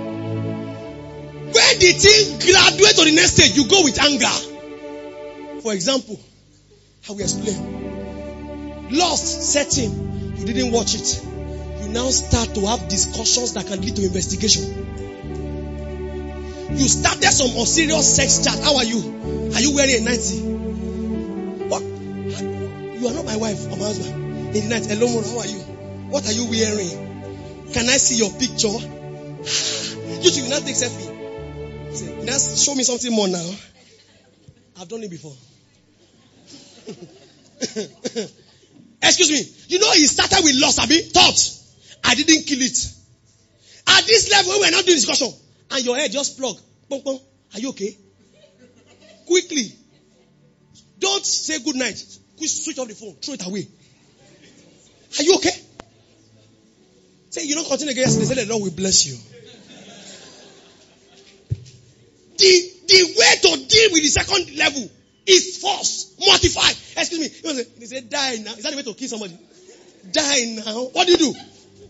When the thing graduates to the next stage, you go with anger. For example, how we explain. Lust set in. You didn't watch it. You now start to have discussions that can lead to investigation. You started some unserious sex chat. How are you? Are you wearing a nightie? What? You are not my wife or my husband. In the night, hello, how are you? What are you wearing? Can I see your picture? You two will not take selfie. Say, now show me something more now. I've done it before. Excuse me. You know he started with loss, Abi? Thought. I didn't kill it. At this level, we are not doing discussion. And your head just plug. Pong, pong. Are you okay? Quickly. Don't say good night. Quick, switch off the phone. Throw it away. Are you okay? Say, you don't continue again. They say the Lord will bless you. The, the way to deal with the second level is force. Mortify. Excuse me. They say die now. Is that the way to kill somebody? Die now. What do you do?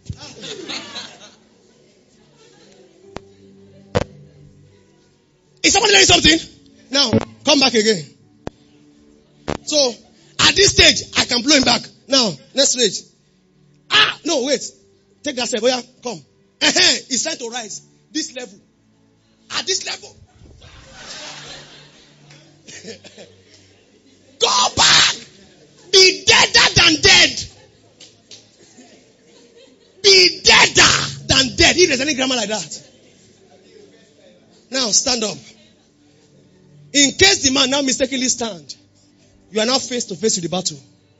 Is somebody learning something? Now, come back again. So, at this stage, I can blow him back. Now, next stage. Ah, no, wait. Take that step. Oh yeah, come. Uh-huh. It's time to rise. This level. At this level. Go back. Be deader than dead. Be deader than dead. If there's any grammar like that. Now stand up. In case the man now mistakenly stand, you are now face to face with the battle.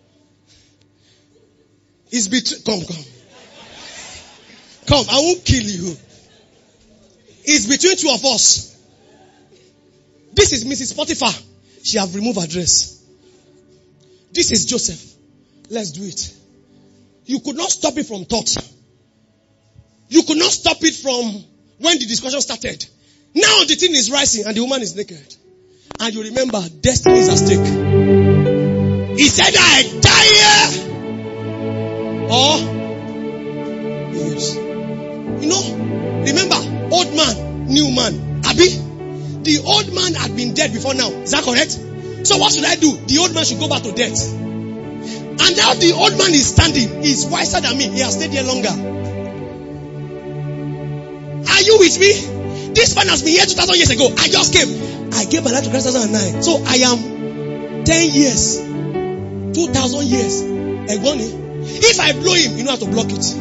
It's between. Come, come. Come, I won't kill you. It's between two of us. This is Missus Potiphar. She have removed her dress. This is Joseph. Let's do it. You could not stop it from thought. You could not stop it from when the discussion started. Now the thing is rising and the woman is naked. And you remember, destiny is at stake. He said, I die here. Or, yes. You know, remember, old man, new man. Abi, the old man had been dead before now. Is that correct? So what should I do? The old man should go back to death. And now the old man is standing. He's wiser than me. He has stayed here longer. Are you with me? This man has been here two thousand years ago. I just came. I gave my life to Christ two thousand nine. So I am ten years. two thousand years. If I blow him, you know how to block it.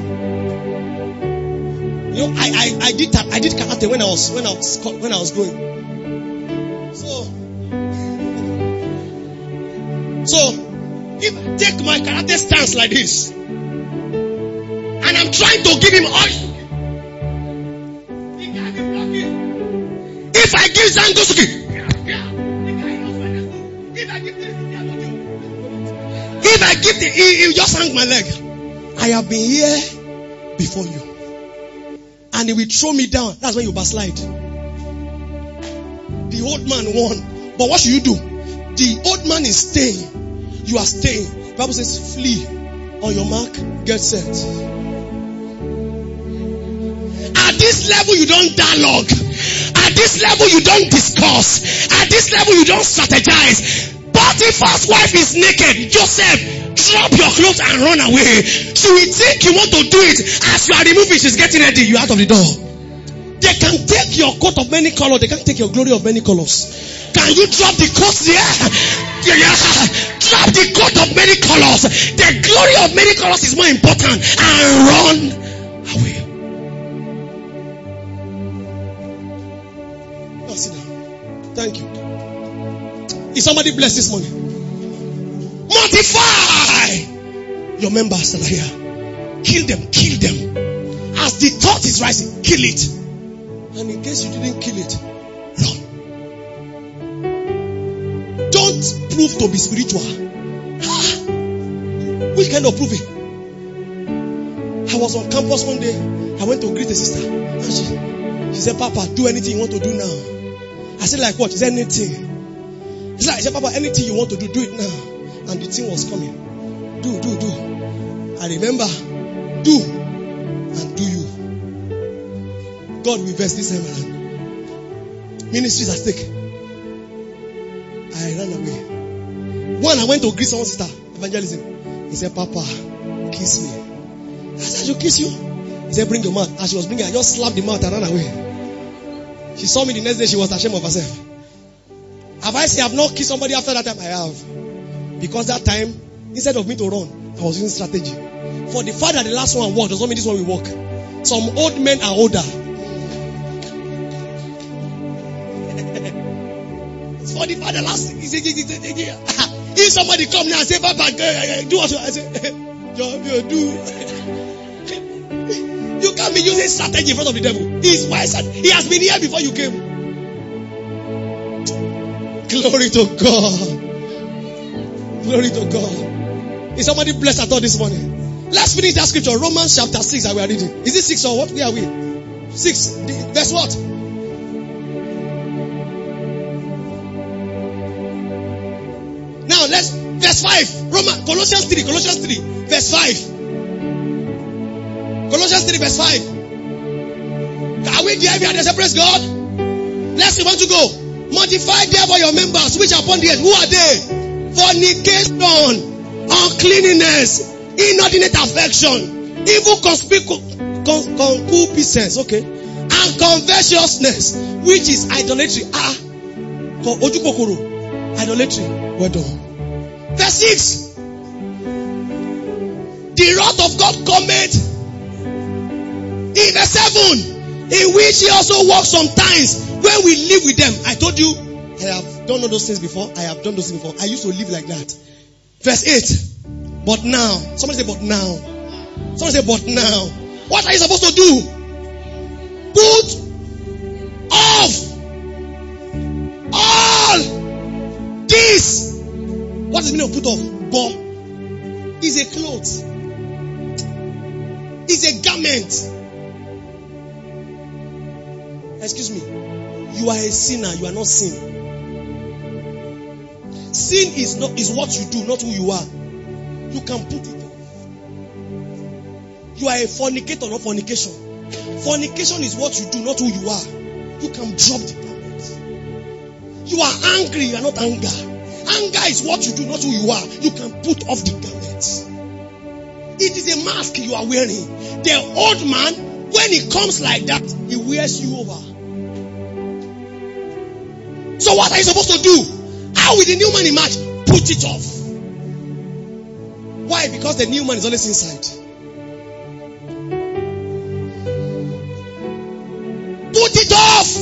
You know, I, I, I did I did karate when I was when I was when I was growing. So So if I take my karate stance like this, and I'm trying to give him oil, he can't be blocking. If I give Zangosuki, if I give this, if I give the, he, he just hang my leg. I have been here before you. And he will throw me down. That's when you backslide. The old man won. But what should you do? The old man is staying. You are staying. The Bible says, flee. On your mark, get set. At this level, you don't dialogue. At this level, you don't discuss. At this level, you don't strategize. Potiphar's wife is naked. Joseph, drop your clothes and run away. She will think you want to do it. As you are removing, she's getting ready. You're out of the door. They can take your coat of many colors. They can take your glory of many colors. Can you drop the coat there? Yeah. Yeah. Drop the coat of many colors. The glory of many colors is more important. And run away. Oh, sit down. Thank you. Is somebody blessed this morning? Mortify your members that are here. Kill them, kill them. As the thought is rising, kill it. And in case you didn't kill it, run. Don't prove to be spiritual. Which kind of proving? I was on campus one day. I went to greet a sister. And she, she said, Papa, do anything you want to do now. I said, like what? Is there anything? It's like, I said, Papa, anything you want to do, do it now. And the thing was coming. Do, do, do. I remember, do and do you. God will bless this time around. Ministries at stake. I ran away. One, I went to greet someone's sister, evangelism. He said, Papa, kiss me. I said, I should kiss you. He said, bring your mouth. As she was bringing, I just slapped the mouth and ran away. She saw me the next day, she was ashamed of herself. Have I said I have not kissed somebody after that time? I have. Because that time, instead of me to run, I was using strategy. For the fact that the last one walked does not mean this one will walk. Some old men are older. For the fact that the last, if somebody come now and say, Papa, do what I say, do. You can't be using strategy in front of the devil. He's wise. He has been here before you came. Glory to God. Glory to God. Is somebody blessed at all this morning? Let's finish that scripture. Romans chapter six that we are reading. Is it six or what? Where are we? Six. Verse what? Now let's, verse five. Roman, Colossians three. Colossians three. Verse five. Colossians three verse five. Are we there? We are there. Praise God. Let's see. Want to go. Mortify therefore your members which are upon the earth. Who are they? Fornication, uncleanness, inordinate affection, evil conspicu- con- concupiscence, okay, and covetousness, which is idolatry. Ah, ojukokoro, idolatry. Well done. Verse six. The wrath of God cometh. In verse seven, in which he also walks sometimes when we live with them. I told you, I have done all those things before. I have done those things before. I used to live like that. Verse eight. But now. Somebody say, but now. Somebody say, but now. What are you supposed to do? Put off all this. What is the meaning of put off? Bo is a cloth. Is a garment. Excuse me. You are a sinner. You are not sin. Sin is not is what you do, not who you are. You can put it off. You are a fornicator, not fornication. Fornication is what you do, not who you are. You can drop the garment. You are angry, you are not anger. Anger is what you do, not who you are. You can put off the garment. It is a mask you are wearing. The old man When he comes like that, he wears you over. So what are you supposed to do? How will the new man emerge? Put it off. Why? Because the new man is always inside. Put it off.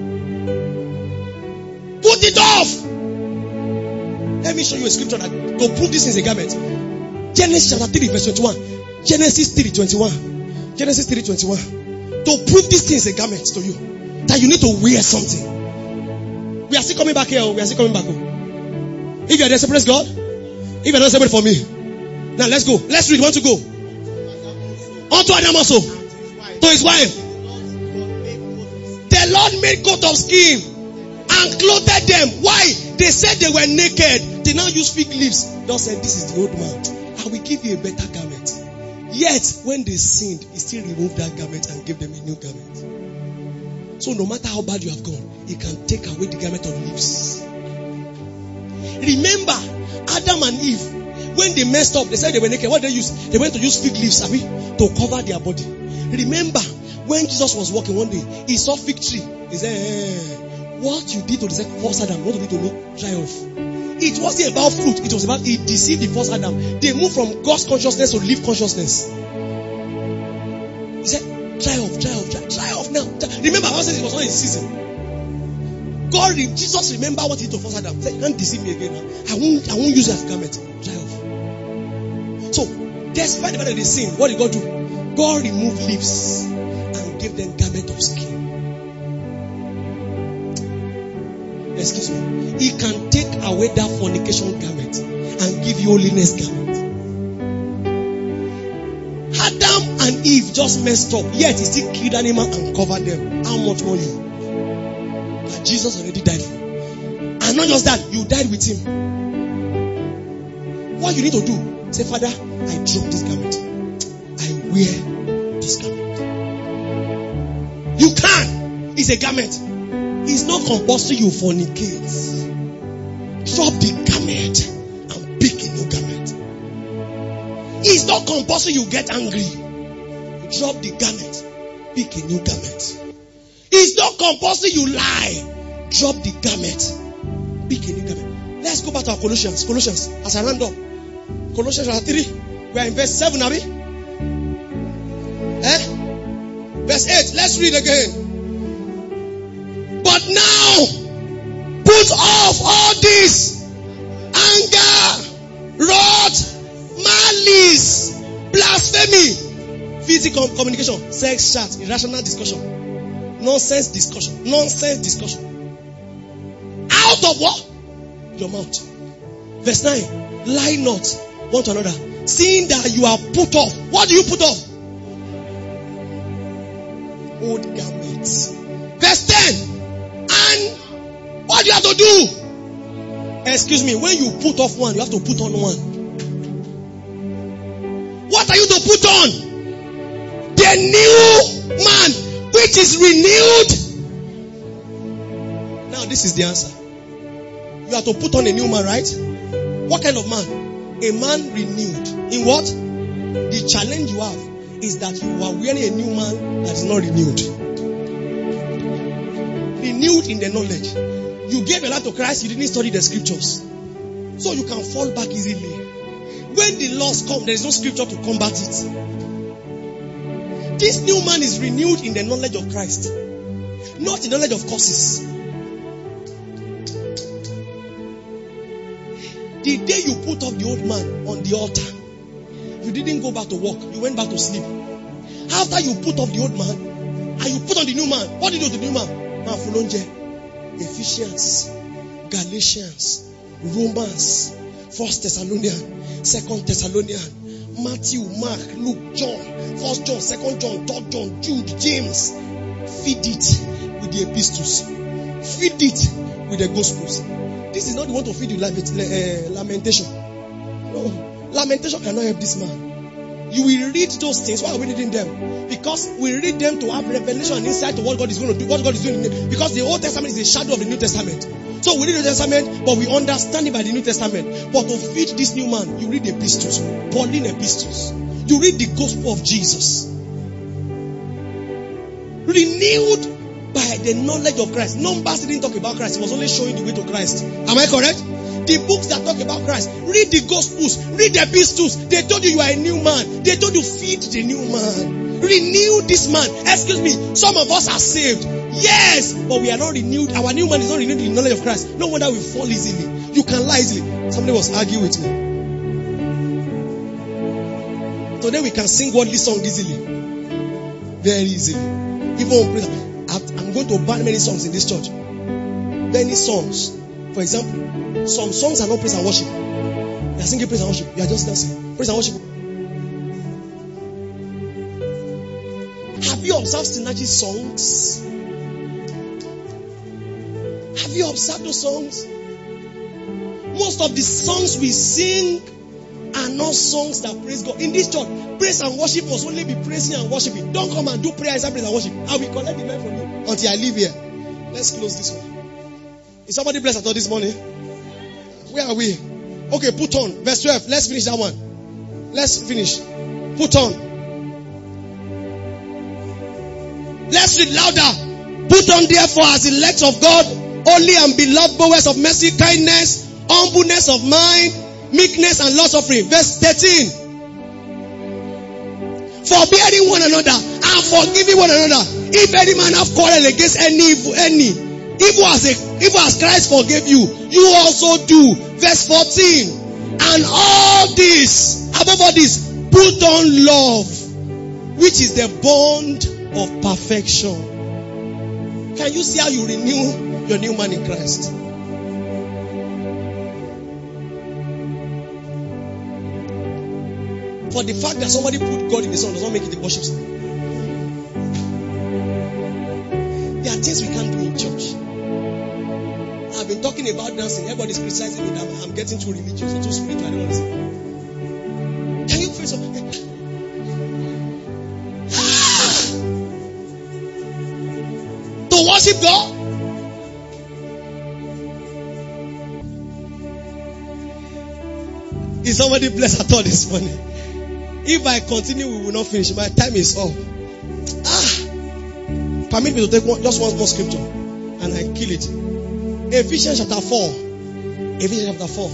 Put it off. Let me show you a scripture that to prove this is a garment. Genesis chapter three verse twenty-one. Genesis three twenty-one. Genesis three twenty-one. To prove this thing is a garment to you. That you need to wear something. We are still coming back here. We are still coming back home. If you are there, praise God. If you are not separate for me. Now let's go. Let's read. Want to go? Unto Adam also. To his wife. The Lord made coat of skin and clothed them. Why? They said they were naked. They now use fig leaves. God said, this is the old man. I will give you a better garment. Yet, when they sinned, he still removed that garment and gave them a new garment. So no matter how bad you have gone, he can take away the garment of leaves. Remember, Adam and Eve, when they messed up, they said they were naked. What did they use? They went to use fig leaves, I mean, to cover their body. Remember, when Jesus was walking one day, he saw fig tree. He said, hey, what you did to the first Adam, what did you do to me? Dry off. It wasn't about fruit. It was about, he deceived the first Adam. They moved from God's consciousness to leaf consciousness. He said, dry off, dry off, dry, dry off now. Dry. Remember, I said it was not in season. God, Jesus remember what he did to first Adam. He said, don't deceive me again now. I won't, I won't use it as garment. Dry off. So, despite the fact that they sin, what did God do? God removed leaves and gave them garment of skin. Excuse me. He can take away that fornication garment and give you holiness garment. Adam and Eve just messed up, yet he still killed animal and covered them. How much more you? That Jesus already died for. And not just that, you died with him. What you need to do, say, Father, I drop this garment. I wear this garment. You can. It's a garment. It's not compulsory you fornicate. Drop the garment and pick a new garment. It's not compulsory you get angry. Drop the garment, pick a new garment. It's not compulsory you lie. Drop the garment, pick a new garment. Let's go back to our Colossians. Colossians, as I round up. Colossians chapter three. We are in verse seven, are we? Eh? Verse eight. Let's read again. But now, put off all this: anger, wrath, malice, blasphemy, physical communication, sex chat, irrational discussion, nonsense discussion, nonsense discussion. Out of what? Your mouth. Verse nine. Lie not one to another, seeing that you are put off. What do you put off? Old garments. Verse ten. And what do you have to do? Excuse me, when you put off one, you have to put on one. What are you to put on? The new man, which is renewed. Now this is the answer. You have to put on a new man, right? What kind of man? A man renewed. In what? The challenge you have is that you are wearing a new man that is not renewed. Renewed in the knowledge. You gave a lot to Christ, you didn't study the scriptures. So you can fall back easily. When the laws come, there is no scripture to combat it. This new man is renewed in the knowledge of Christ, not in the knowledge of causes. The day you put up the old man on the altar, you didn't go back to work, you went back to sleep. After you put up the old man and you put on the new man, what did you do to the new man? Ephesians, Galatians, Romans, First Thessalonians, Second Thessalonians, Matthew, Mark, Luke, John, First John, Second John, Third John, Jude, James. Feed it with the epistles. Feed it with the gospels. This is not the one to feed you like uh, lamentation. No, lamentation cannot help this man. You will read those things. Why are we reading them? Because we read them to have revelation and insight to what God is going to do, what God is doing. Because the Old Testament is a shadow of the New Testament. So we read the New Testament, but we understand it by the New Testament. But to feed this new man, you read the epistles, Pauline epistles. You read the gospel of Jesus. Renewed by the knowledge of Christ. Numbers didn't talk about Christ. It was only showing the way to Christ. Am I correct? The books that talk about Christ. Read the Gospels. Read the epistles. They told you you are a new man. They told you feed the new man. Renew this man. Excuse me. Some of us are saved. Yes. But we are not renewed. Our new man is not renewed in the knowledge of Christ. No wonder we fall easily. You can lie easily. Somebody was arguing with me. Today we can sing worldly songs easily. Very easily. Even praise. I'm going to ban many songs in this church. Many songs. For example, some songs are not praise and worship. You are singing praise and worship. You are just dancing. Praise and worship. Have you observed synergy songs? Have you observed those songs? Most of the songs we sing are not songs that praise God. In this church, praise and worship must only be praising and worshiping. Don't come and do prayer and praise and worship. I will collect the man from you until I leave here. Let's close this one. Is somebody blessed at all this morning? Where are we? Okay, put on. Verse twelve. Let's finish that one. Let's finish. Put on. Let's read louder. Put on therefore as elect of God, holy and beloved, bowers of mercy, kindness, humbleness of mind, meekness and long suffering. Verse thirteen. Forbearing one another and forgiving one another. If any man have quarrel against any evil, any evil as a evil as Christ forgave you, you also do. Verse fourteen. And all this, above all this, put on love, which is the bond of perfection. Can you see how you renew your new man in Christ? For the fact that somebody put God in the song does not make it a worship song. There are things we can't do in church. I've been talking about dancing. Everybody's criticizing me that I'm getting too religious or too spiritual. I don't understand. Can you feel something? Ah! To worship God? Is somebody blessed at all this morning? If I continue, we will not finish. My time is up. Ah! Permit me to take one, just one more scripture and I kill it. Ephesians chapter four. Ephesians chapter four.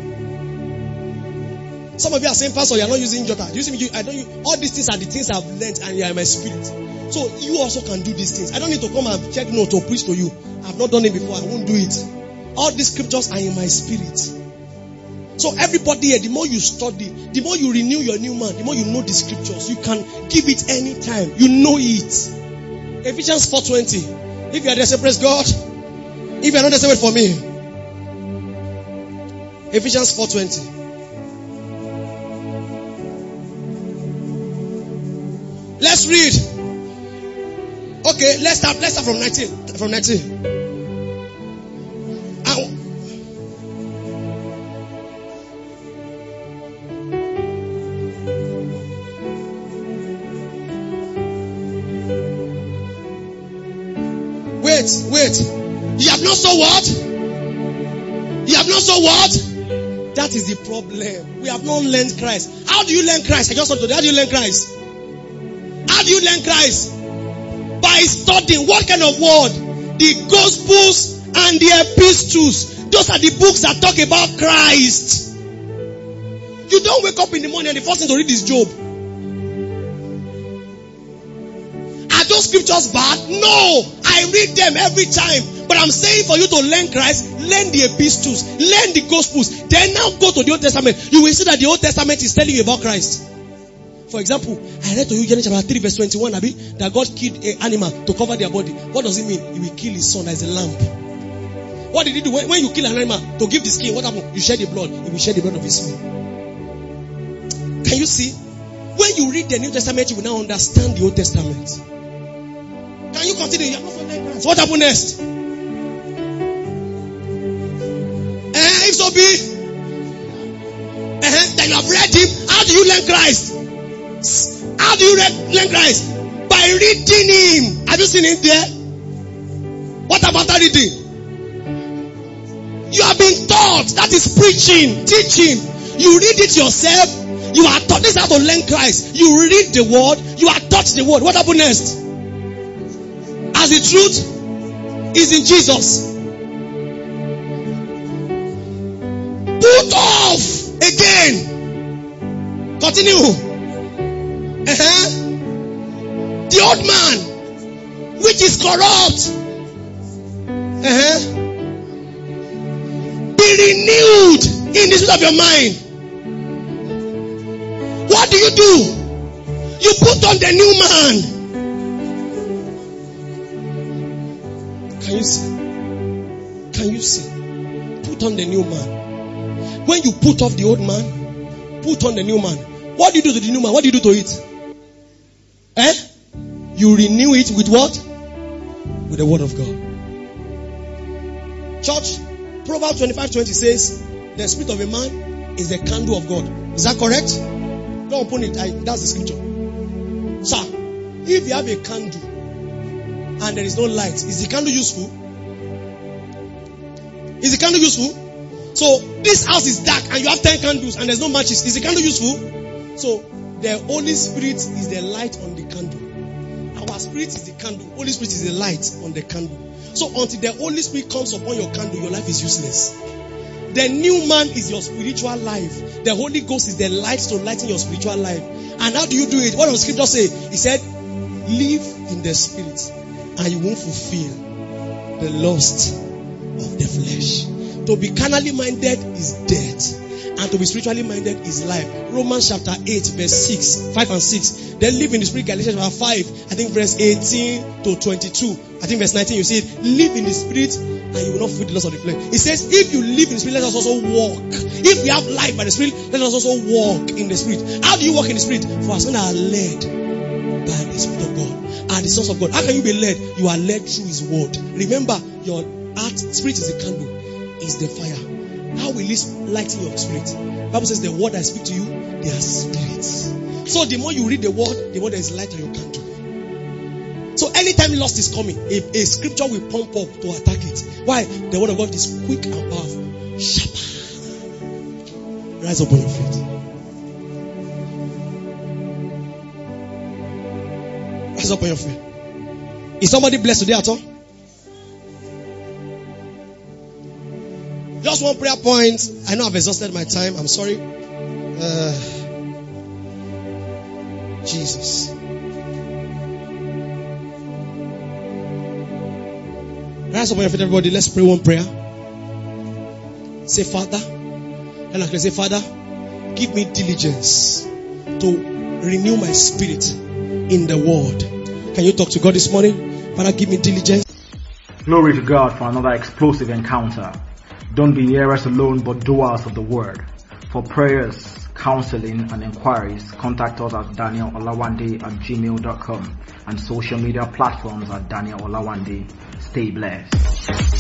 Some of you are saying, Pastor, you are not using Jota. Using you, I don't use, all these things are the things I've learned and you are in my spirit. So you also can do these things. I don't need to come and check note or preach to you. I've not done it before. I won't do it. All these scriptures are in my spirit. So everybody here, the more you study, the more you renew your new man, the more you know the scriptures. You can give it any time. You know it. Ephesians four twenty. If you are there, say praise God. If you are not there, say wait for me. Ephesians four twenty. Let's read. Okay, let's start. Let's start from nineteen. From nineteen. Ow. Wait, wait. You have not so what? You have not so what? That is the problem. We have not learned Christ. How do you learn Christ? I just want to know. How do you learn Christ? How do you learn Christ? By studying. What kind of word? The Gospels and the epistles. Those are the books that talk about Christ. You don't wake up in the morning and the first thing to read is Job. Are those scriptures bad? No. I read them every time. But I'm saying for you to learn Christ, learn the epistles, learn the Gospels. Then now go to the Old Testament. You will see that the Old Testament is telling you about Christ. For example, I read to you Genesis chapter three verse twenty-one, Abi, that God killed an animal to cover their body. What does it mean? He will kill his son as a lamb. What did he do? When, when you kill an animal to give the skin, what happened? You shed the blood. He will shed the blood of his son. Can you see? When you read the New Testament, you will now understand the Old Testament. Can you continue? You are not so learn Christ. What happened next? Eh, if so be, uh-huh, then you have read him. How do you learn Christ? How do you learn Christ? By reading him. Have you seen him there? What about that reading? You have been taught. That is preaching, teaching. You read it yourself. You are taught. This is how to learn Christ. You read the word. You are taught the word. What happened next? as the truth is in Jesus. Put off again. Continue. Uh-huh. The old man, which is corrupt. Uh-huh. Be renewed in the spirit of your mind. What do you do? You put on the new man. Can you see? Can you see? Put on the new man. When you put off the old man, put on the new man. What do you do to the new man? What do you do to it? Eh? You renew it with what? With the word of God. Church, Proverbs twenty-five twenty says, the spirit of a man is the candle of God. Is that correct? Don't open it. I, that's the scripture. Sir, if you have a candle and there is no light, is the candle useful? Is the candle useful? So this house is dark and you have ten candles and there's no matches. Is the candle useful? So the Holy Spirit is the light on the candle. Our spirit is the candle. Holy Spirit is the light on the candle. So until the Holy Spirit comes upon your candle, your life is useless. The new man is your spiritual life. The Holy Ghost is the light to lighten your spiritual life. And how do you do it? What does the scripture say? He said, live in the spirit and you won't fulfill the lust of the flesh. To be carnally minded is death. And to be spiritually minded is life. Romans chapter eight, verse six, five and six. Then live in the spirit. Galatians chapter five, I think verse eighteen to twenty-two. I think verse nineteen, you see it. Live in the spirit and you will not fulfill the lust of the flesh. It says, if you live in the spirit, let us also walk. If we have life by the spirit, let us also walk in the spirit. How do you walk in the spirit? For as men are led by the spirit of God and the sons of God. How can you be led? You are led through his word. Remember, your heart, spirit is the candle, is the fire. How will this lighten your spirit? The Bible says the word I speak to you, they are spirits. So the more you read the word, the more there is light on your candle. So anytime lust is coming, a, a scripture will pump up to attack it. Why? The word of God is quick and powerful. Sharper. Rise up on your feet. Rise up on your feet. Is somebody blessed today at all? Just one prayer point. I know I've exhausted my time. I'm sorry. Uh, Jesus. Rise up on your feet, everybody. Let's pray one prayer. Say, Father. And I can say, Father, give me diligence to renew my spirit in the word. Can you talk to God this morning? Father, give me diligence. Glory to God for another explosive encounter. Don't be hearers alone, but doers of the word. For prayers, counseling, and inquiries, contact us at daniel olawande at gmail dot com and social media platforms at Daniel Olawande. Stay blessed.